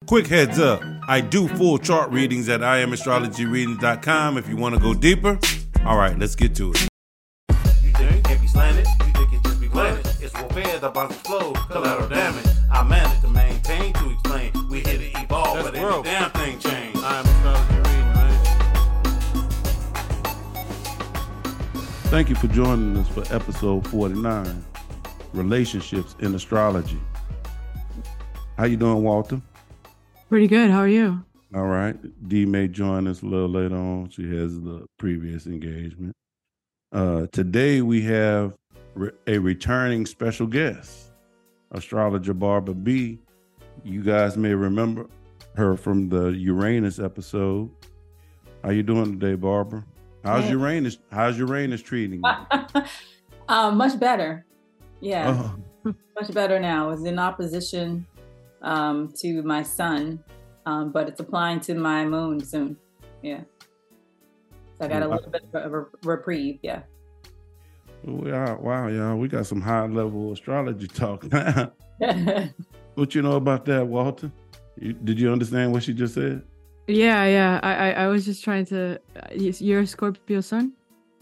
Quick heads up, I do full chart readings at IamAstrologyReadings.com if you want to go deeper. All right, let's get to it. You think it can't be slanted? You think it just be planted? It's warfare, the box flow, collateral damage. I managed to maintain to explain. We here to evolve, That's but ain't world. a damn thing changed. I am Astrology Reading, man. Thank you for joining us for episode 49, Relationships in Astrology. How you doing, Walter? Pretty good. How are you? All right. Dee may join us a little later on. She has the previous engagement. Today we have a returning special guest, astrologer Barbara B. You guys may remember her from the Uranus episode. How you doing today, Barbara? How's Uranus treating you? Much better. Yeah, Oh, much better now. It's in opposition to my sun, but it's applying to my moon soon. Yeah. So I got a little bit of a reprieve. Yeah. wow, y'all. We got some high level astrology talk now. What you know about that, Walter? Did you understand what she just said? Yeah. I was just trying to. You're a Scorpio sun?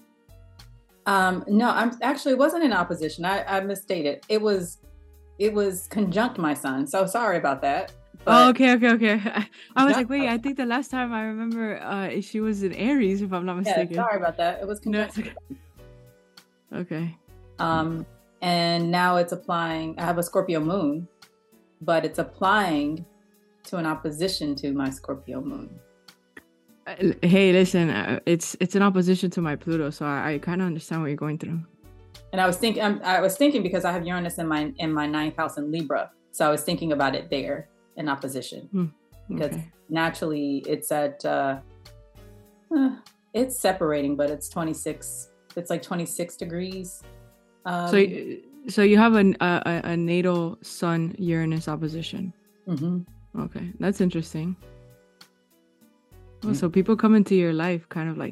No, it wasn't in opposition. I misstated. It was conjunct my sun. So sorry about that. Oh, okay. I was like, wait, I think the last time I remember she was in Aries, if I'm not mistaken. Yeah, sorry about that. It was conjunct. Okay. And now it's applying. I have a Scorpio moon, but it's applying to an opposition to my Scorpio moon. Hey, listen, it's an opposition to my Pluto, so I kind of understand what you're going through. And I was thinking because I have Uranus in my ninth house in Libra, so I was thinking about it there in opposition because naturally it's at it's separating, but it's 26. It's like 26 degrees. So you have a natal Sun Uranus opposition. Mm-hmm. Okay, that's interesting. Oh, so people come into your life kind of like.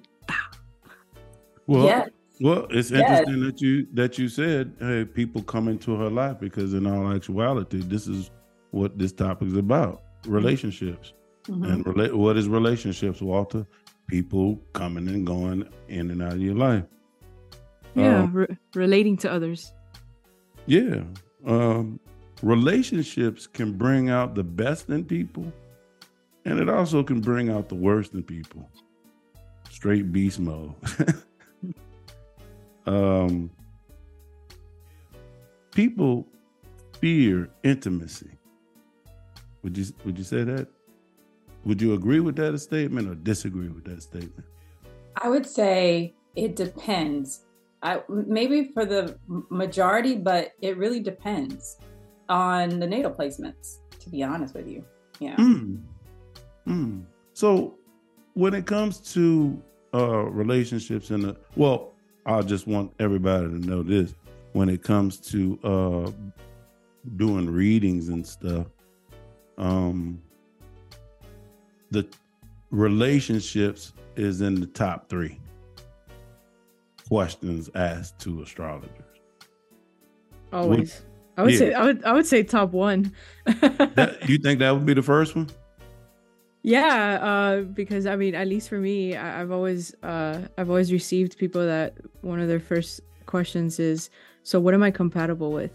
Well, it's interesting that you said, hey, people come into her life, because in all actuality, this is what this topic is about: relationships. Mm-hmm. And what is relationships, Walter? People coming and going in and out of your life. Yeah, relating to others. Yeah. Relationships can bring out the best in people, and it also can bring out the worst in people. Straight beast mode. People fear intimacy. Would you say that? Would you agree with that statement or disagree with that statement? I would say it depends. Maybe for the majority, but it really depends on the natal placements, to be honest with you. Yeah. So when it comes to relationships I just want everybody to know this. When it comes to doing readings and stuff, the relationships is in the top 3 questions asked to astrologers. Always. I would say top 1. You think that would be the first one? Yeah, because I mean, at least for me, I've always received people that one of their first questions is, so what am I compatible with?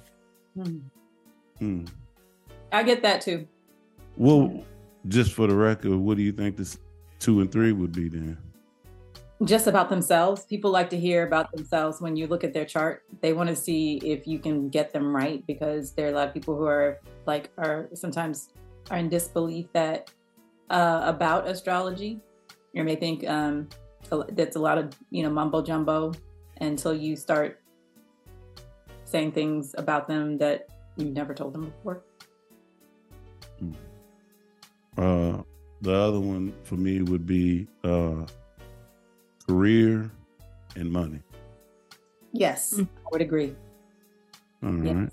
I get that too. Well, just for the record, what do you think this 2 and 3 would be then? Just about themselves. People like to hear about themselves when you look at their chart. They want to see if you can get them right, because there are a lot of people who are sometimes in disbelief that about astrology. You may think that's a lot of mumbo jumbo until you start saying things about them that you never told them before. The other one for me would be career and money. Yes, I would agree. All right.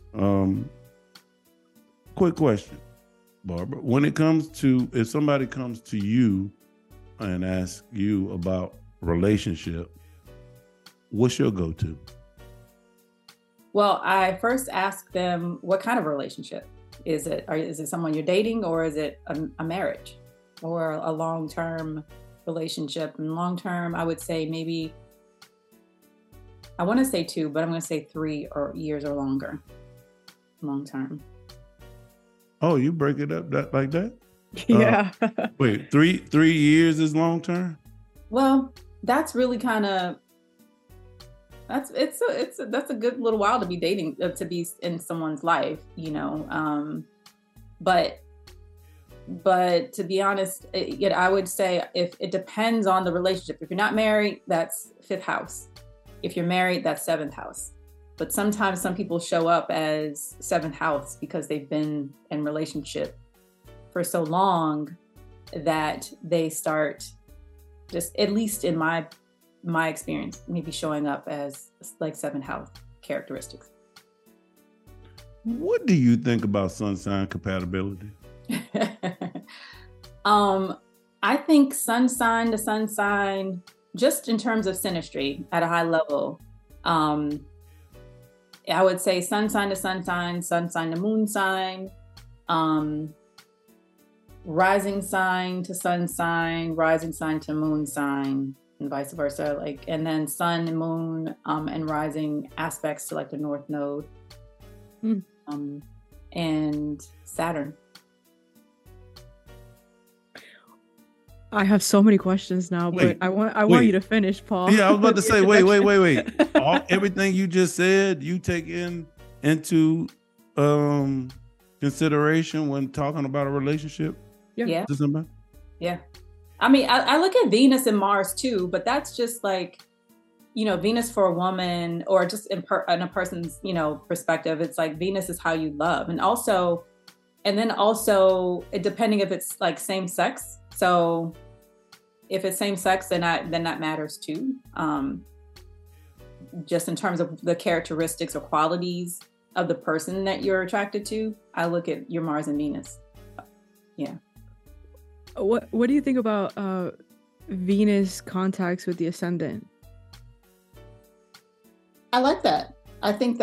Quick question, Barbara. When it comes to, if somebody comes to you and asks you about relationship, what's your go-to? Well, I first ask them what kind of relationship. is it someone you're dating, or is it a marriage or a long-term relationship? And long-term, I would say maybe, I want to say 2, but I'm going to say 3 or years or longer. Long-term. Oh, you break it up like that? Yeah. Wait, 3 years is long-term? Well, that's really kind of, that's a good little while to be dating, to be in someone's life, you know. But to be honest, I would say if it depends on the relationship. If you're not married, that's 5th house. If you're married, that's 7th house. But sometimes some people show up as 7th house because they've been in relationship for so long that they start, just at least in my experience, maybe showing up as like 7th house characteristics. What do you think about sun sign compatibility? I think sun sign to sun sign, just in terms of synastry at a high level, I would say sun sign to sun sign to moon sign, rising sign to sun sign, rising sign to moon sign, and vice versa. Like, and then sun and moon, and rising aspects to like the North Node, and Saturn. I have so many questions now, but I want you to finish, Paul. Yeah, I was about to say, wait. Everything you just said, you take into consideration when talking about a relationship? Yeah. To somebody? Yeah. I mean, I look at Venus and Mars too, but that's just like, you know, Venus for a woman, or just in a person's, you know, perspective. It's like Venus is how you love. And then also, depending if it's like same sex. So if it's same sex, then that matters too. Just in terms of the characteristics or qualities of the person that you're attracted to, I look at your Mars and Venus. Yeah. What do you think about Venus contacts with the ascendant? I like that. I think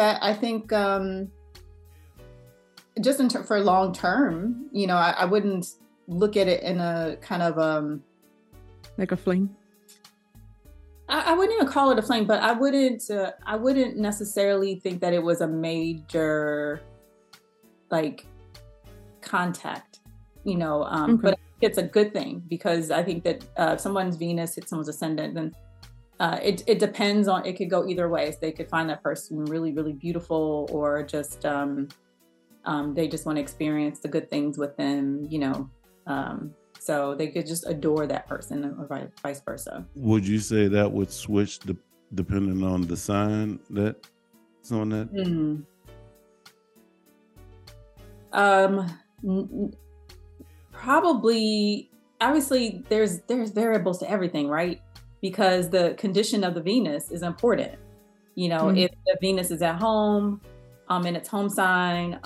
just for long term, you know, I wouldn't look at it in a kind of like a fling. I wouldn't even call it a fling, but I wouldn't necessarily think that it was a major like contact, you know. Okay. But it's a good thing, because I think that if someone's Venus hits someone's ascendant, then it depends on, it could go either way. So they could find that person really, really beautiful, or just they just want to experience the good things with them, you know. So they could just adore that person, or vice versa. Would you say that would switch depending on the sign that's on that? Probably. Obviously, there's variables to everything, right? Because the condition of the Venus is important. You know, if the Venus is at home, in its home sign,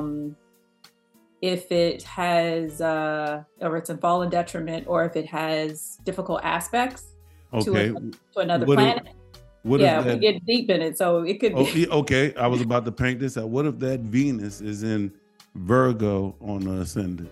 if it has, or it's a fall in detriment, or if it has difficult aspects to another planet. We get deep in it, so it could be. Okay, I was about to paint this out. What if that Venus is in Virgo on the ascendant?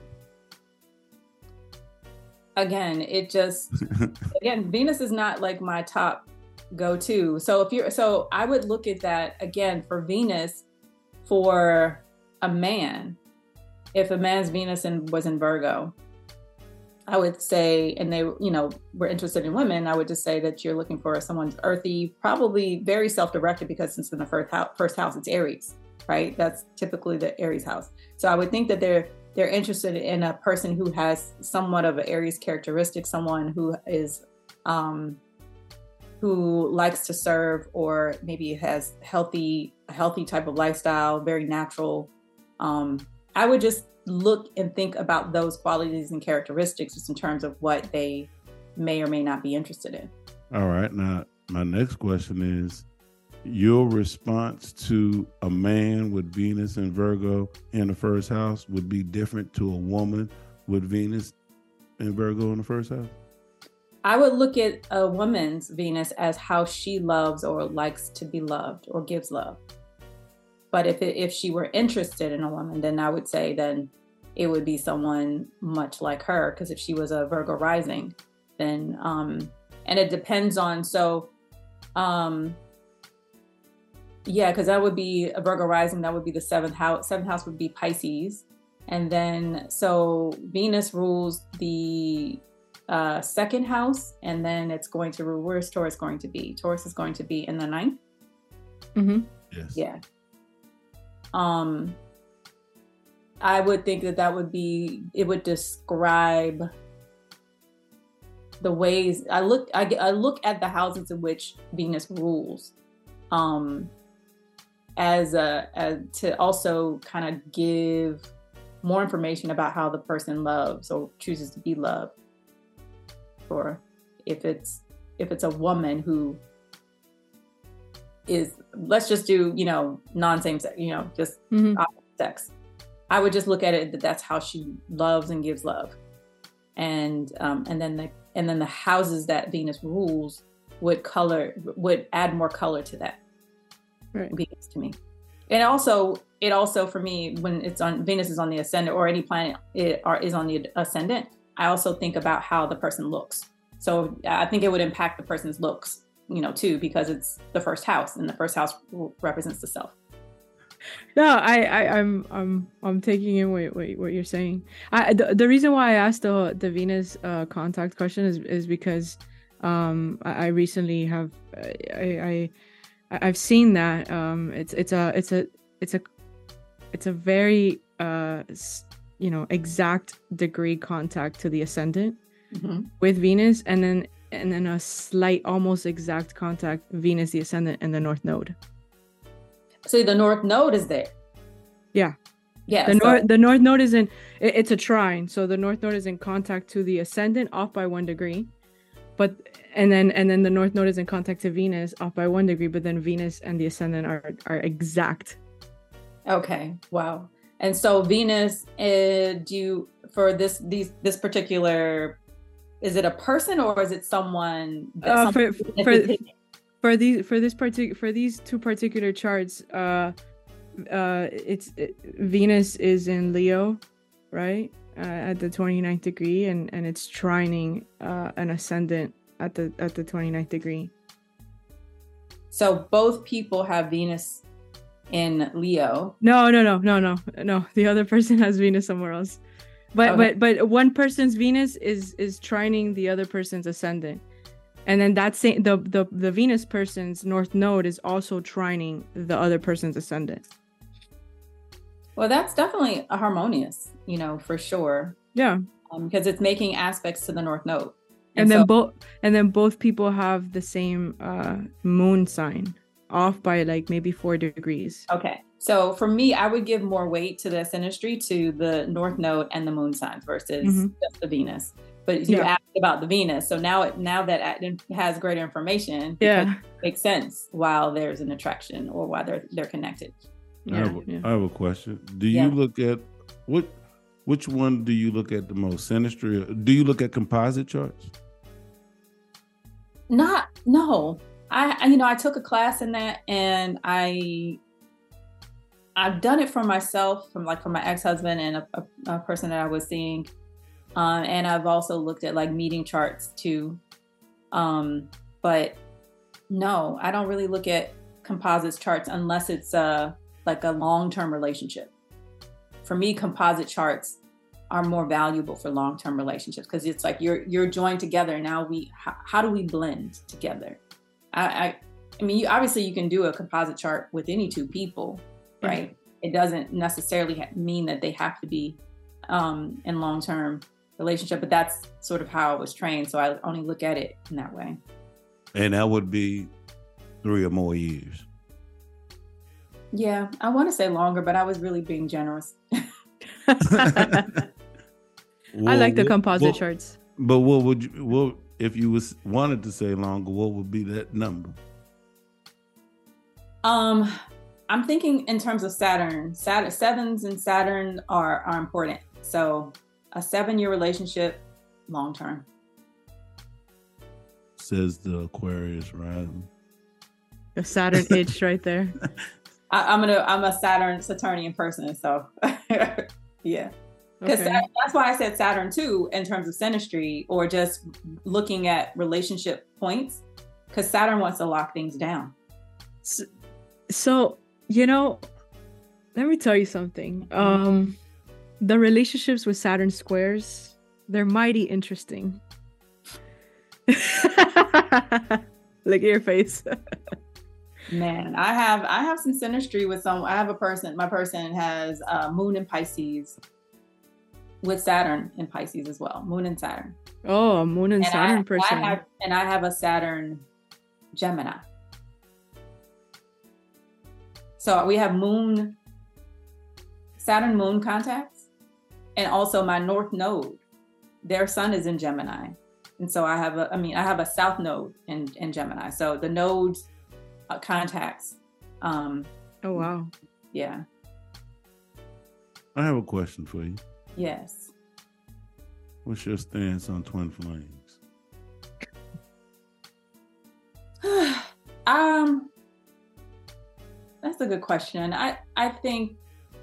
Again, Venus is not like my top go-to. So I would look at that again for Venus, for a man. If a man's Venus was in Virgo, I would say, and they, you know, were interested in women, I would just say that you're looking for someone earthy, probably very self-directed, because since in the first house, it's Aries, right? That's typically the Aries house. So I would think that they're interested in a person who has somewhat of an Aries characteristic, someone who is, who likes to serve, or maybe has a healthy type of lifestyle, very natural. I would just look and think about those qualities and characteristics, just in terms of what they may or may not be interested in. All right. Now, my next question is, your response to a man with Venus and Virgo in the first house would be different to a woman with Venus and Virgo in the first house? I would look at a woman's Venus as how she loves or likes to be loved or gives love. But if she were interested in a woman, then I would say then it would be someone much like her. Because if she was a Virgo rising, then and it depends on because that would be a Virgo rising. That would be the seventh house. Seventh house would be Pisces, and then so Venus rules the second house, and then it's going to rule. Where's Taurus going to be? Taurus is going to be in the ninth. Mm-hmm. Yes. Yeah. I would think that would be. It would describe the ways I look at the houses in which Venus rules, as to also kind of give more information about how the person loves or chooses to be loved. Or if it's a woman who is, let's just do, non-same sex, just opposite sex. I would just look at it that that's how she loves and gives love. And then the houses that Venus rules would add more color to that. Right. Venus to me. And also for me, when Venus is on the ascendant, or any planet is on the ascendant, I also think about how the person looks. So I think it would impact the person's looks, too, because it's the first house, and the first house represents the self. No, I'm taking in what you're saying. The reason why I asked the Venus contact question is because I recently have I've seen that it's a very exact degree contact to the ascendant with Venus, and then a slight almost exact contact Venus the ascendant and the North Node. So the North Node is there. Yeah. Yeah. The North Node is it's a trine. So the North Node is in contact to the ascendant, off by 1 degree. But and then the North Node is in contact to Venus, off by 1 degree, but then Venus and the ascendant are exact. Okay. Wow. And so Venus, for this particular, is it a person or is it someone? For these two particular charts, Venus is in Leo, right, at the 29th degree, and it's trining an ascendant at the 29th degree. So both people have Venus in Leo. No. The other person has Venus somewhere else, but one person's Venus is trining the other person's ascendant. And then the Venus person's North Node is also trining the other person's ascendant. Well, that's definitely a harmonious, for sure. Yeah. Because it's making aspects to the North Node. And then both people have the same moon sign, off by like maybe 4 degrees. Okay. So for me, I would give more weight to the synastry to the North Node and the moon signs versus just the Venus. But you asked about the Venus, so now that it has greater information, it makes sense while there's an attraction or why they're connected. I have a question. Do you look at which one do you look at the most, synastry? Or do you look at composite charts? No. I took a class in that, and I've done it for myself, for my ex-husband and a person that I was seeing. And I've also looked at like meeting charts too. But no, I don't really look at composites charts unless it's like a long-term relationship. For me, composite charts are more valuable for long-term relationships because it's like you're joined together. Now how do we blend together? I mean, obviously you can do a composite chart with any two people, right? It doesn't necessarily mean that they have to be in long-term relationship, but that's sort of how I was trained. So I only look at it in that way. And that would be 3 or more years. Yeah, I want to say longer, but I was really being generous. I like the composite charts. But if you wanted to say longer, what would be that number? I'm thinking in terms of Saturn. Sevens and Saturn are important. So a 7-year relationship, long term. Says the Aquarius rising. The Saturn itch right there. I'm a Saturnian person, so yeah. Because that's why I said Saturn too, in terms of synastry or just looking at relationship points, because Saturn wants to lock things down. So, let me tell you something. The relationships with Saturn squares, they're mighty interesting. Look at your face. Man, I have some synastry with some. I have my person has Moon in Pisces with Saturn in Pisces as well. Moon and Saturn. Oh, a Moon and Saturn person. I have a Saturn Gemini. So we have Saturn Moon contacts, and also my North Node, their sun is in Gemini. And so I have a South Node in Gemini. So the nodes contacts. Oh, wow. Yeah. I have a question for you. Yes. What's your stance on twin flames? That's a good question. I think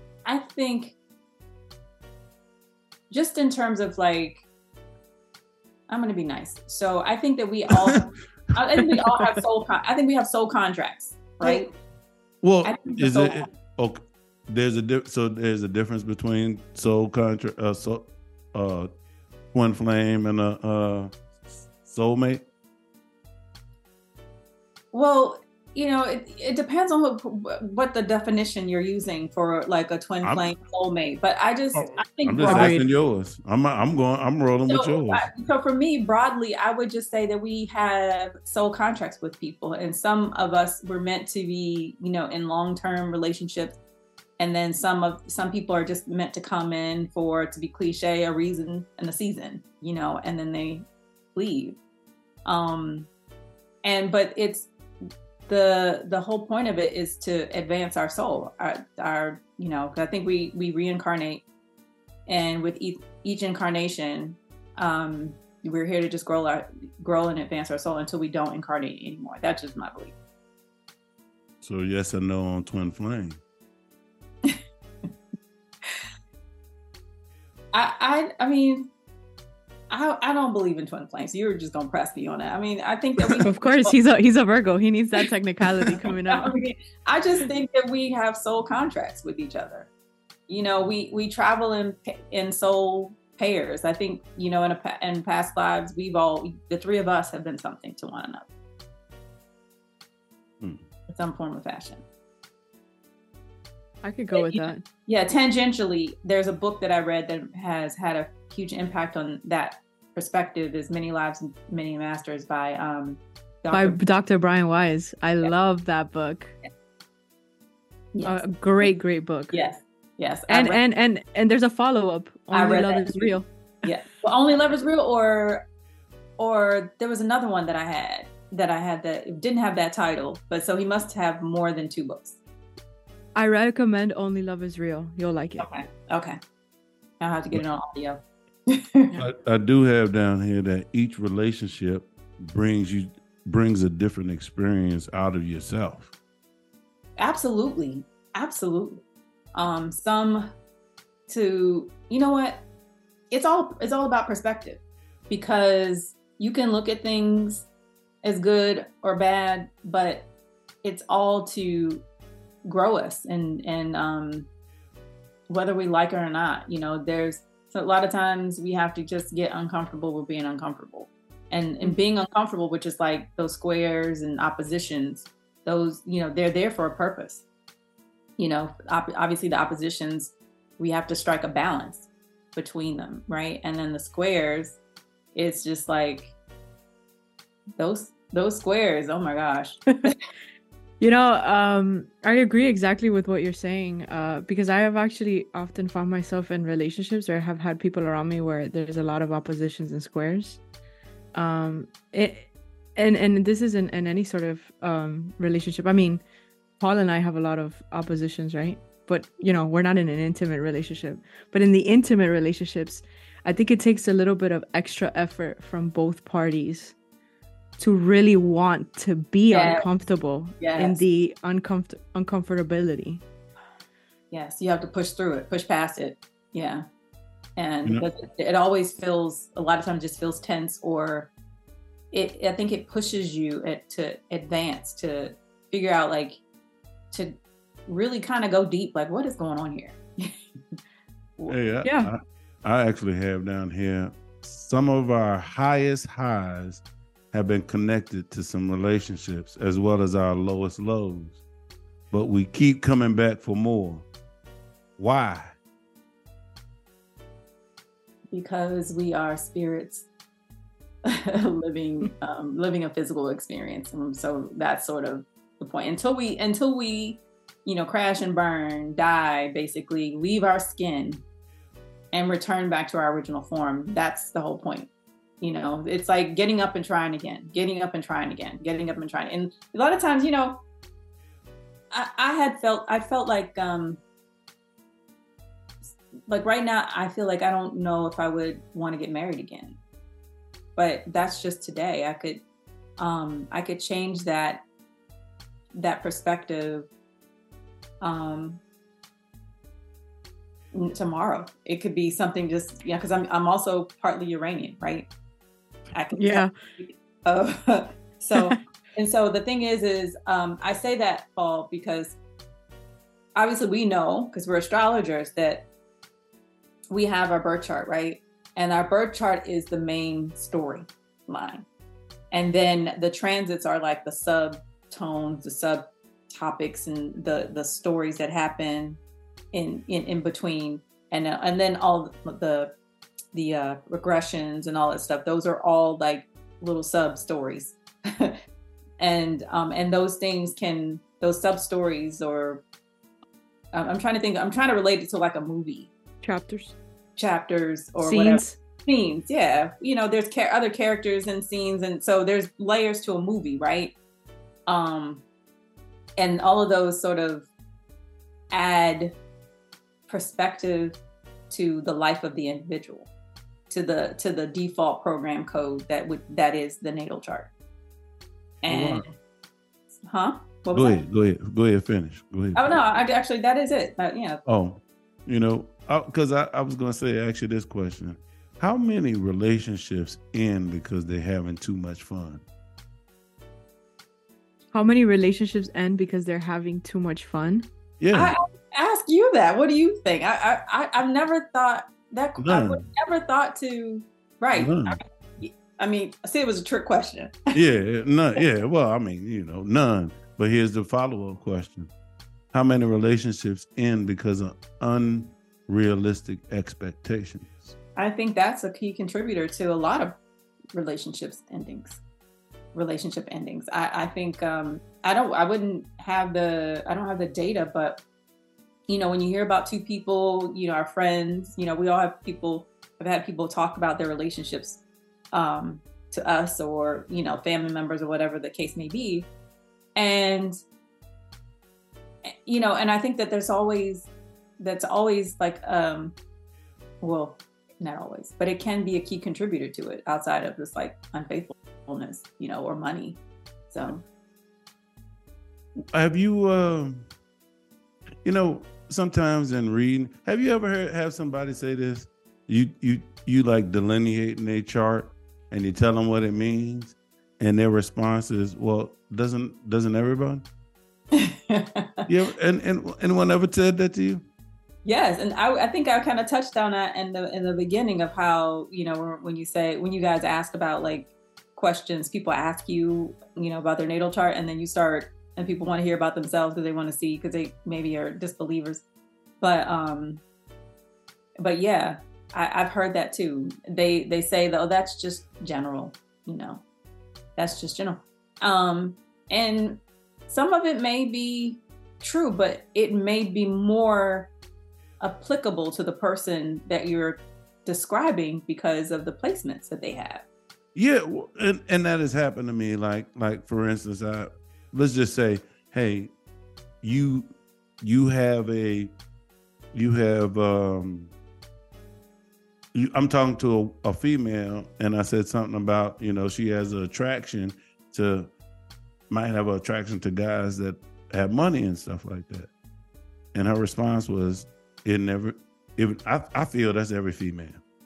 just in terms of like, I'm going to be nice. So I think that we all have we have soul contracts, right? Well, is it okay? There's a difference between soul contract, twin flame, and a soulmate. Well, it depends on what the definition you're using for like a twin flame soulmate. But I think I'm just asking yours. I'm rolling with yours. So for me, broadly, I would just say that we have soul contracts with people, and some of us were meant to be, in long-term relationships, and then some people are just meant to come in to be cliche, a reason and a season, and then they leave. But it's the whole point of it is to advance our soul, our 'cause I think we reincarnate, and with each incarnation, we're here to just grow and advance our soul until we don't incarnate anymore. That's just my belief. So yes or no on twin flame? I mean, I don't believe in twin flames. So you're just gonna press me on that. I mean, I think that we of course he's a Virgo. He needs that technicality coming out. I just think that we have soul contracts with each other. We travel in soul pairs. I think in past lives the three of us have been something to one another in some form or fashion. I could go with that. Yeah, tangentially, there's a book that I read that has had a huge impact on that perspective. Is Many Lives, Many Masters by Dr. Brian Weiss. I love that book. Yes. A great book. Yes. And there's a follow-up. Only Love Is Real. Yeah. Well, Only Love Is Real, or there was another one that I had that didn't have that title, but so he must have more than 2 books. I recommend Only Love Is Real. You'll like it. Okay. I'll have to get it on audio. I do have down here that each relationship brings a different experience out of yourself. Absolutely. Some to, it's all about perspective, because you can look at things as good or bad, but it's all to grow us and whether we like it or not. There's a lot of times we have to just get uncomfortable with being uncomfortable, and being uncomfortable, which is like those squares and oppositions, those they're there for a purpose. Obviously the oppositions, we have to strike a balance between them, right? And then the squares, it's just like those squares, oh my gosh. I agree exactly with what you're saying, because I have actually often found myself in relationships where I have had people around me where there's a lot of oppositions and squares. And this isn't in any sort of relationship. I mean, Paul and I have a lot of oppositions, right? But, we're not in an intimate relationship. But in the intimate relationships, I think it takes a little bit of extra effort from both parties to really want to be Yes. uncomfortable Yes. in the uncomfortability. Yes, you have to push through it, push past it. Yeah. And You know- it always feels, a lot of times just feels tense, or I think it pushes you to advance, to figure out, like, to really kind of go deep, like, what is going on here? Hey, Yeah. I actually have down here some of our highest highs have been connected to some relationships as well as our lowest lows. But we keep coming back for more. Why? Because we are spirits living a physical experience, and so that's sort of the point. Until we crash and burn, die, basically leave our skin and return back to our original form. That's the whole point. It's like getting up and trying again, getting up and trying again, getting up and trying. And a lot of times, I felt like right now, I feel like I don't know if I would want to get married again. But that's just today. I could change that perspective tomorrow. It could be something just, because I'm also partly Uranian, right? Yeah. So the thing is I say that, Paul, because obviously we know, because we're astrologers, that we have our birth chart, right? And our birth chart is the main storyline. And then the transits are like the subtones, the subtopics, and the stories that happen in between. And then all the regressions and all that stuff. Those are all like little sub stories. and those things those sub stories, or I'm trying to relate it to like a movie. Chapters or scenes. Whatever. Scenes, yeah. There's other characters and scenes, and so there's layers to a movie, right? And all of those sort of add perspective to the life of the individual, to the default program code that is the natal chart. And Go What was ahead. Go ahead. Finish. Go ahead. Oh no, actually that is it. Yeah. Oh, because I was going to say, actually, this question: how many relationships end because they're having too much fun? How many relationships end because they're having too much fun? Yeah. I ask you that. What do you think? I've never thought that. None. I would never thought to. Right. None. I mean, I see it was a trick question. Yeah, none. Yeah, well, I mean, none. But here's the follow-up question: how many relationships end because of unrealistic expectations? I think that's a key contributor to a lot of relationship endings. I think I don't have the data, but when you hear about two people, our friends, we all have had people talk about their relationships to us, or family members, or whatever the case may be, and and I think that that's always like well, not always, but it can be a key contributor to it, outside of this like unfaithfulness, or money. So have you sometimes in reading, have you ever have somebody say this? You like delineating a chart and you tell them what it means, and their response is, well, doesn't everybody? Yeah, and anyone ever said that to you? Yes, and I think I kind of touched on that in the beginning of how when you guys ask about like questions, people ask you about their natal chart, and then you start, and people want to hear about themselves because they want to see, because they maybe are disbelievers, but yeah, I've heard that too. They say though, that's just general, that's just general, and some of it may be true, but it may be more applicable to the person that you're describing because of the placements that they have. Yeah, and that has happened to me. Like for instance, let's just say, hey, you have I'm talking to a female, and I said something about she has an attraction, might have an attraction to guys that have money and stuff like that. And her response was, I feel that's every female.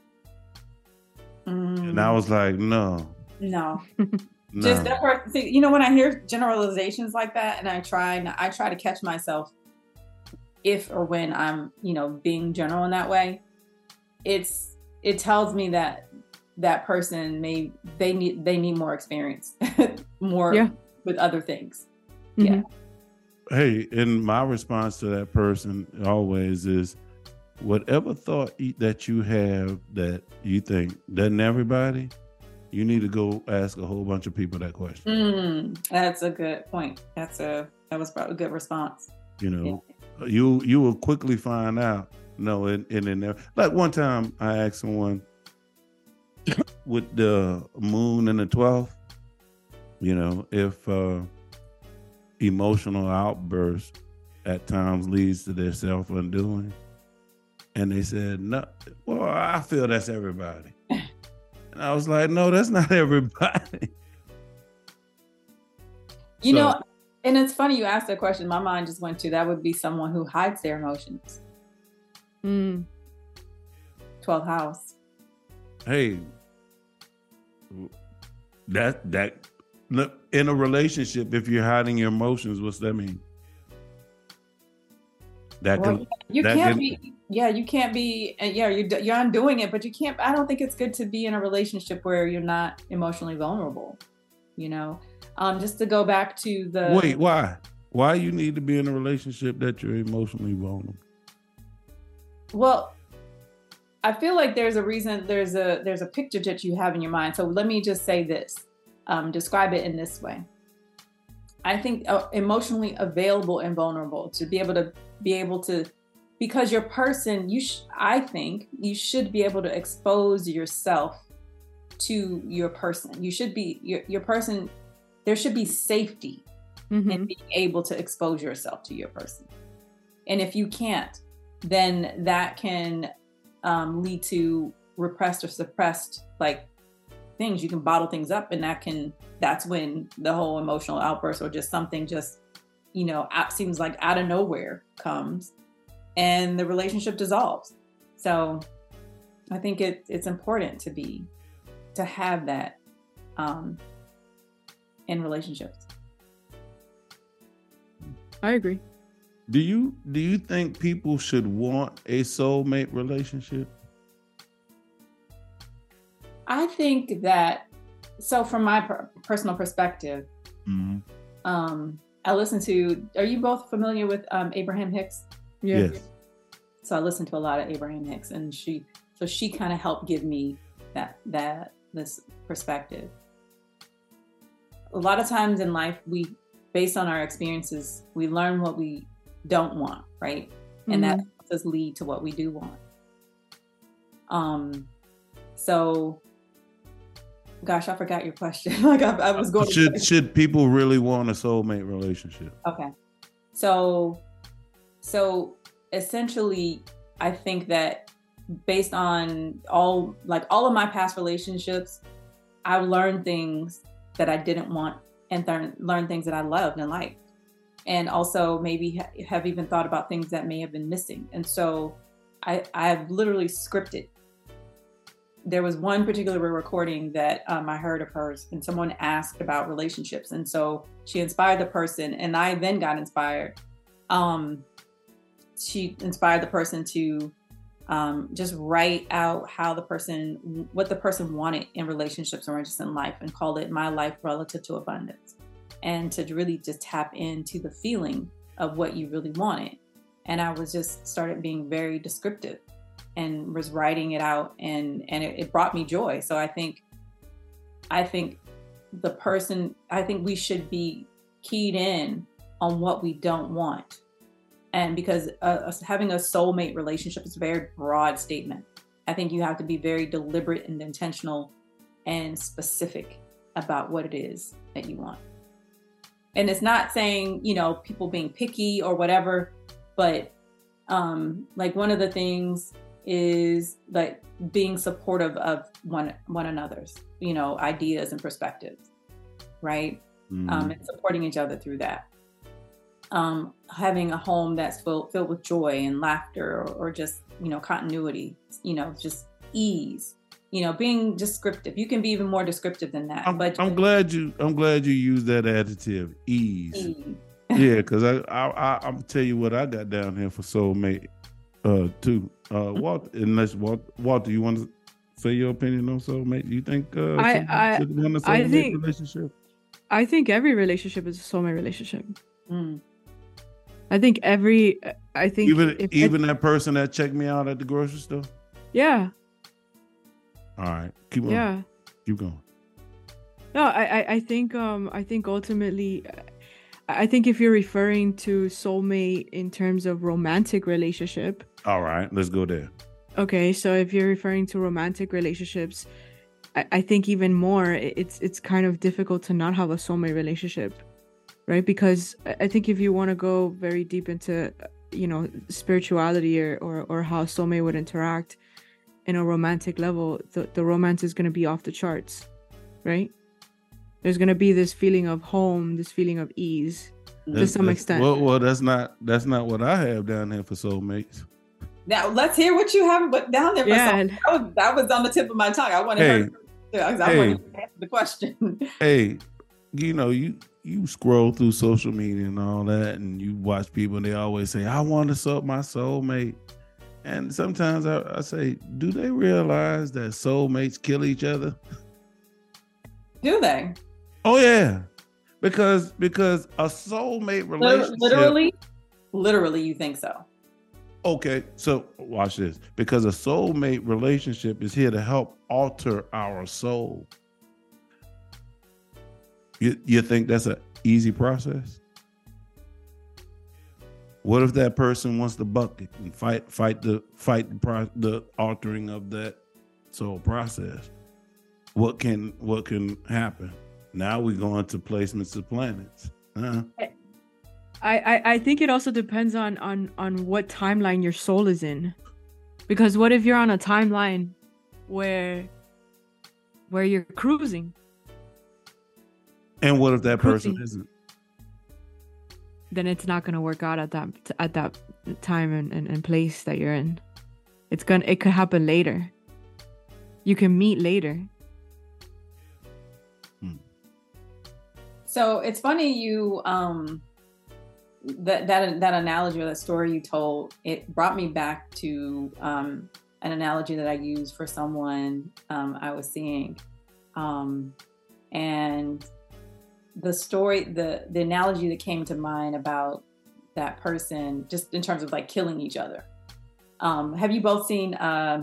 And I was like, no. Just that part. See, when I hear generalizations like that, and I try to catch myself if or when I'm, being general in that way, it tells me that person they need more experience, more with other things. Mm-hmm. Yeah. Hey, and my response to that person always is, whatever thought that you have that you think doesn't everybody, you need to go ask a whole bunch of people that question. That's a good point. That was probably a good response. You will quickly find out. No, and in there, like one time I asked someone with the moon and the 12th, if emotional outburst at times leads to their self-undoing. And they said, no, well, I feel that's everybody. And I was like, no, that's not everybody. And it's funny you asked that question. My mind just went to, that would be someone who hides their emotions. 12th house. Hey, that look, in a relationship, if you're hiding your emotions, what's that mean? You can't be. You're undoing it, but you can't. I don't think it's good to be in a relationship where you're not emotionally vulnerable. Just to go back to the. Wait, why? Why you need to be in a relationship that you're emotionally vulnerable? Well, I feel like there's a reason. There's a picture that you have in your mind. So let me just say this. Describe it in this way. I think emotionally available and vulnerable, to be able to, because your person, I think you should be able to expose yourself to your person. You should be your person. There should be safety in being able to expose yourself to your person. And if you can't, then that can lead to repressed or suppressed things. You can bottle things up, and that's when the whole emotional outburst or just something seems like out of nowhere comes and the relationship dissolves. So I think it's important to have that in relationships. I agree. Do you think people should want a soulmate relationship? I think that, so from my personal perspective, I listen to, are you both familiar with Abraham Hicks? Yes. So I listen to a lot of Abraham Hicks, and she kind of helped give me this perspective. A lot of times in life, based on our experiences, we learn what we don't want, right? And that helps us lead to what we do want. So, gosh, I forgot your question. I was going. Should people really want a soulmate relationship? Okay, so essentially, I think that based on all of my past relationships, I've learned things that I didn't want and learned things that I loved and liked. And also maybe have even thought about things that may have been missing. And so I've literally scripted. There was one particular recording that I heard of hers, and someone asked about relationships. And so she inspired the person, and I then got inspired. She inspired the person to just write out what the person wanted in relationships or just in life, and call it My Life Relative to Abundance. And to really just tap into the feeling of what you really wanted. And I was just started being very descriptive and was writing it out, and it brought me joy. So I think we should be keyed in on what we don't want. And because having a soulmate relationship is a very broad statement. I think you have to be very deliberate and intentional and specific about what it is that you want. And it's not saying, people being picky or whatever, but one of the things is being supportive of one another's, ideas and perspectives. right? Mhm. And supporting each other through that. Having a home that's filled with joy and laughter, or just, continuity, just ease, being descriptive. You can be even more descriptive than that. I'm glad you used that adjective, ease. Yeah, because I'm tell you what I got down here for soulmate too. Walter, you want to say your opinion on soulmate? You think should want a soulmate relationship? I think every relationship is a soulmate relationship. Mm. I think even that person that checked me out at the grocery store. Yeah. All right, keep on. Yeah. Keep going. No, I think ultimately, I think if you're referring to soulmate in terms of romantic relationship. All right, let's go there. Okay, so if you're referring to romantic relationships, I think even more, it's kind of difficult to not have a soulmate relationship, right? Because I think if you want to go very deep into, spirituality or how soulmate would interact in a romantic level, the romance is going to be off the charts, right? There's going to be this feeling of home, this feeling of ease to some extent. Well, that's not what I have down there for soulmates. Now let's hear what you have down there. Yeah. That was on the tip of my tongue. I wanted to answer the question. Hey, you scroll through social media and all that, and you watch people, and they always say, "I want to sub my soulmate." And sometimes I say, do they realize that soulmates kill each other? Do they? Oh yeah, because a soulmate relationship. Literally, you think so? Okay, so watch this. Because a soulmate relationship is here to help alter our soul. You think that's an easy process? What if that person wants to buck it and fight the altering of that soul process? What can happen? Now we go into placements of planets. I think it also depends on what timeline your soul is in, because what if you're on a timeline where you're cruising, and what if that person isn't? Then it's not going to work out at that time and place that you're in. It could happen later. You can meet later. So it's funny you that analogy or that story you told, it brought me back to an analogy that I used for someone I was seeing, and the story, the analogy that came to mind about that person, just in terms of like killing each other. Have you both seen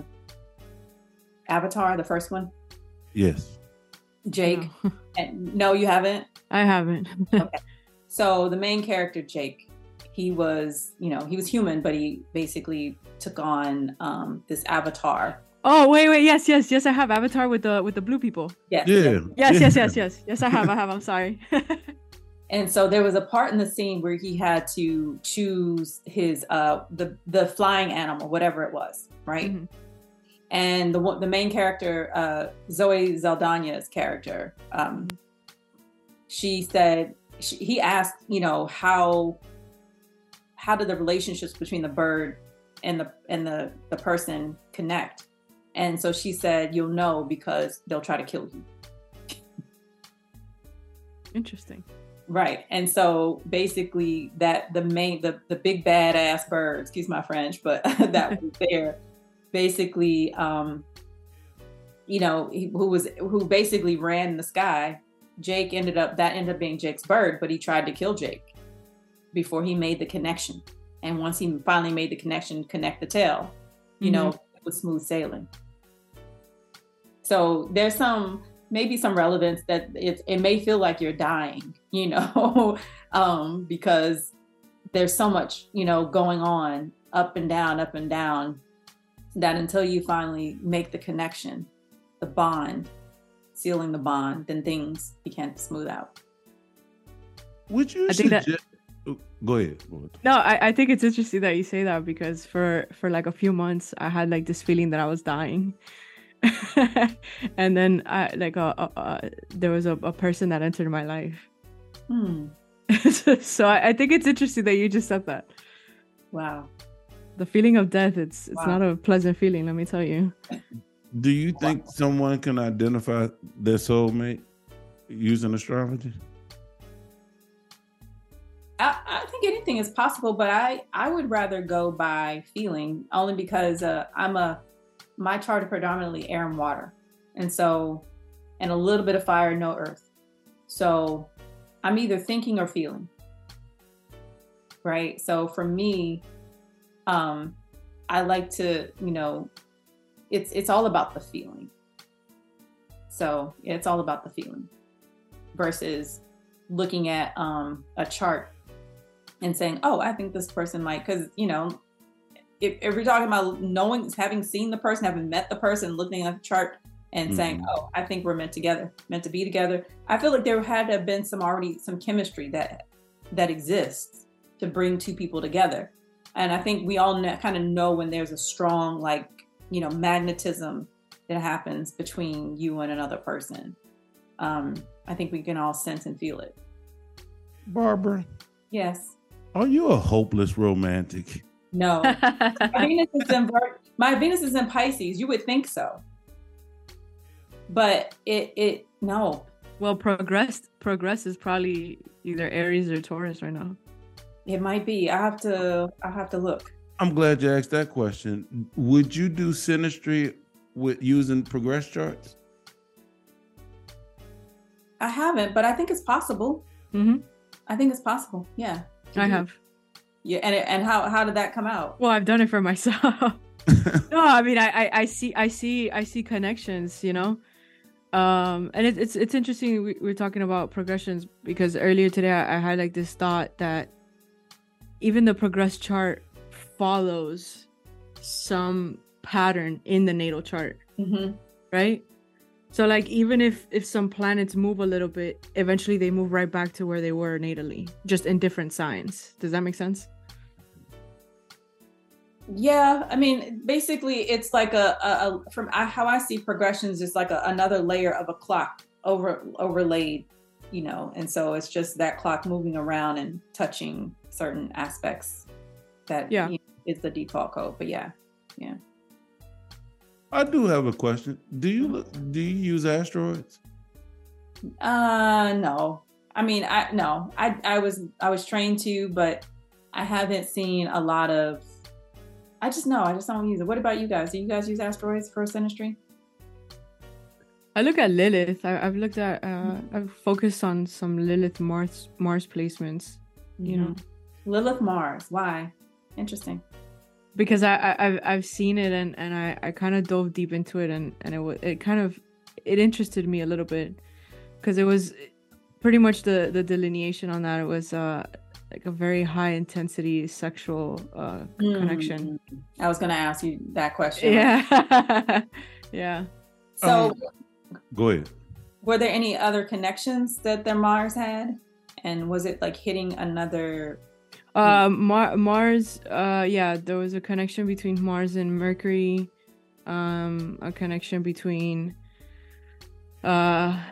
Avatar, the first one? Yes. Jake? No, you haven't? I haven't. Okay. So the main character, Jake, he was human, but he basically took on this avatar. Oh, wait. Yes. I have Avatar with the blue people. Yes. Yeah. Yes, I have. I'm sorry. And so there was a part in the scene where he had to choose his the flying animal, whatever it was, right? Mm-hmm. And the main character, Zoe Saldana's character, she said, he asked, how did the relationships between the bird and the person connect? And so she said, you'll know because they'll try to kill you. Interesting. Right. And so basically that the big badass bird, excuse my French, but that was there, basically, who basically ran the sky. Jake ended up being Jake's bird, but he tried to kill Jake before he made the connection. And once he finally made the connection, connect the tail, it was smooth sailing. So there's maybe some relevance that it may feel like you're dying, because there's so much, going on up and down, that until you finally make the connection, the bond, sealing the bond, then things began to smooth out. Would you go ahead. No, I think it's interesting that you say that, because for like a few months I had like this feeling that I was dying. And then there was a person that entered my life. So I think it's interesting that you just said that. Wow. The feeling of death, it's not a pleasant feeling, let me tell you. Do you think someone can identify their soulmate using astrology? I think anything is possible, but I would rather go by feeling, only because my chart is predominantly air and water, and a little bit of fire, no earth. So I'm either thinking or feeling, right? So for me, I like to, it's all about the feeling. So it's all about the feeling versus looking at a chart and saying, oh, I think this person might, because, if we're talking about knowing, having seen the person, having met the person, looking at the chart and saying, oh, I think we're meant to be together. I feel like there had to have been some chemistry that exists to bring two people together. And I think we all kind of know when there's a strong, magnetism that happens between you and another person. I think we can all sense and feel it. Barbara. Yes. Are you a hopeless romantic? No. My Venus is in Pisces. You would think so. But no. Well, progress is probably either Aries or Taurus right now. It might be. I have to look. I'm glad you asked that question. Would you do synastry with using progress charts? I haven't, but I think it's possible. Mm-hmm. I think it's possible. Yeah. I have. Yeah, and how did that come out? Well, I've done it for myself. No, I mean I see connections, and it's interesting we're talking about progressions, because earlier today I had like this thought that even the progress chart follows some pattern in the natal chart, right? So like even if some planets move a little bit, eventually they move right back to where they were natally, just in different signs. Does that make sense? Yeah, I mean, basically it's like from how I see progressions, it's like another layer of a clock overlaid, and so it's just that clock moving around and touching certain aspects that is the default code. But yeah. I do have a question. Do you use asteroids? No. I mean, I was trained to, but I haven't seen a lot of. I just don't use it. What about you guys? Do you guys use asteroids for synastry? I look at Lilith. I've looked at. I've focused on some Lilith Mars placements. Lilith Mars. Why? Interesting. Because I've seen it and I kind of dove deep into it and it interested me a little bit, because it was pretty much the delineation on that. It was like a very high intensity sexual connection. I was going to ask you that question. Yeah. Yeah. So go ahead. Were there any other connections that their Mars had? And was it like hitting another? Mars, there was a connection between Mars and Mercury, a connection between Mars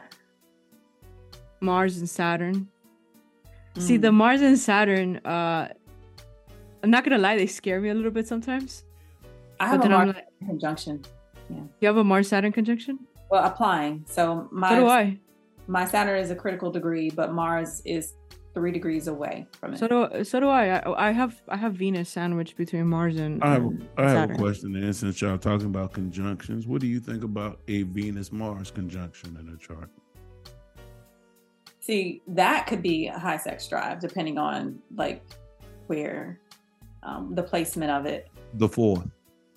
and Saturn. See, the Mars and Saturn, I'm not gonna lie, they scare me a little bit sometimes. I have a Mars conjunction. Yeah. You have a Mars-Saturn conjunction? Well, applying. So so do I. My Saturn is a critical degree, but Mars is 3 degrees away from it. So do I. I have Venus sandwiched between Mars and I have Saturn. a question then, since y'all talking about conjunctions. What do you think about a Venus-Mars conjunction in a chart? See, that could be a high sex drive, depending on like where the placement of it. The 4th.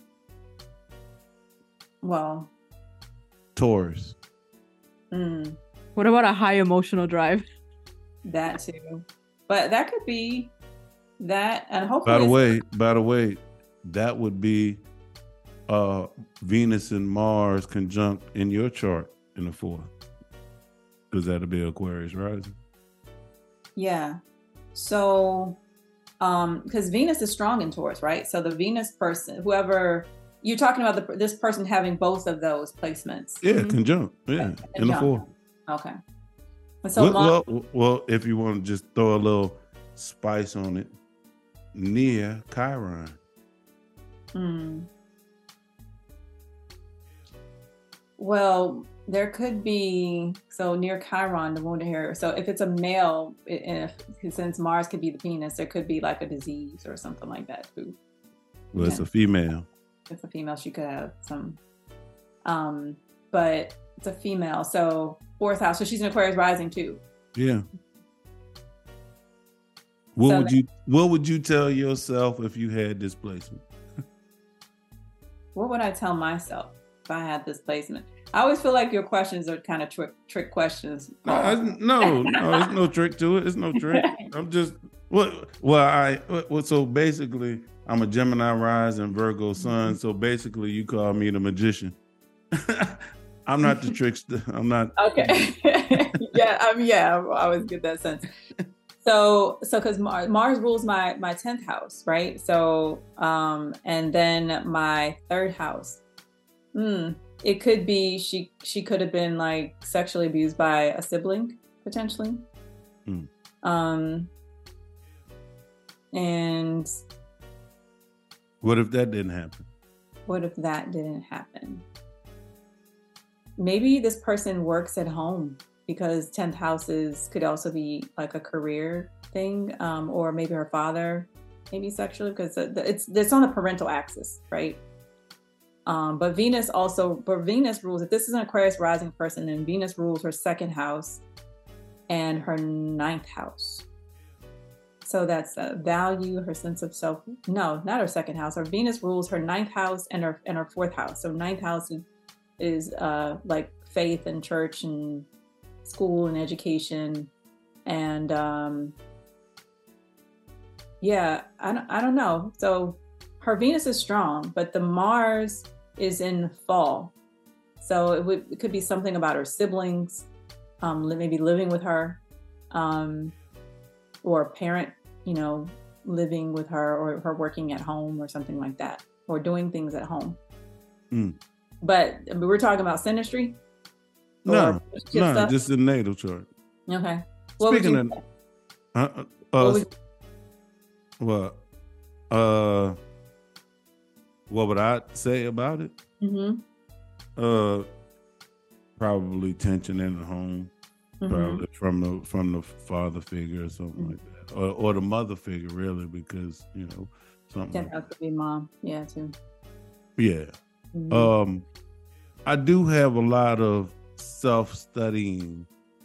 Well, Taurus. What about a high emotional drive? That too, but that could be that, and hopefully. By the way, that would be Venus and Mars conjunct in your chart in the 4th, because that'll be Aquarius rising. Yeah, so because Venus is strong in Taurus, right? So the Venus person, whoever you're talking about this person having both of those placements. Yeah, conjunct. Yeah, in the 4th. Okay. So well, if you want to just throw a little spice on it, near Chiron. Well, there could be, so near Chiron, the wounded hero. So if it's a male, since Mars could be the penis, there could be like a disease or something like that too. Well, it's a female. It's a female. She could have some, but it's a female. So 4th house. So she's an Aquarius rising too. Yeah. What would you tell yourself if you had this placement? What would I tell myself if I had this placement? I always feel like your questions are kind of trick questions. No, it's no trick to it. It's no trick. I'm just so basically I'm a Gemini rising, Virgo sun. So basically you call me the magician. I'm not the trickster. I'm not. Okay. I always get that sense. So because Mars rules my 10th house, right? So, and then my 3rd house, it could be, she could have been like sexually abused by a sibling, potentially. And what if that didn't happen? Maybe this person works at home, because 10th houses could also be like a career thing, or maybe her father, maybe sexually, because it's on the parental axis, right? But Venus rules, if this is an Aquarius rising person, then Venus rules her 2nd house and her 9th house. So that's value, her sense of self. No, not her 2nd house. Her Venus rules her 9th house and her 4th house. So 9th house is like faith and church and school and education, and I don't know. So her Venus is strong, but the Mars is in fall, so it could be something about her siblings, maybe living with her, or a parent, living with her, or her working at home or something like that, or doing things at home. But we're talking about synastry. No, just the natal chart. Okay. Speaking what would I say about it? Probably tension in the home, probably from the father figure or something like that, or the mother figure, really, because something. That has to be mom, yeah, too. Yeah. I do have a lot of self-studying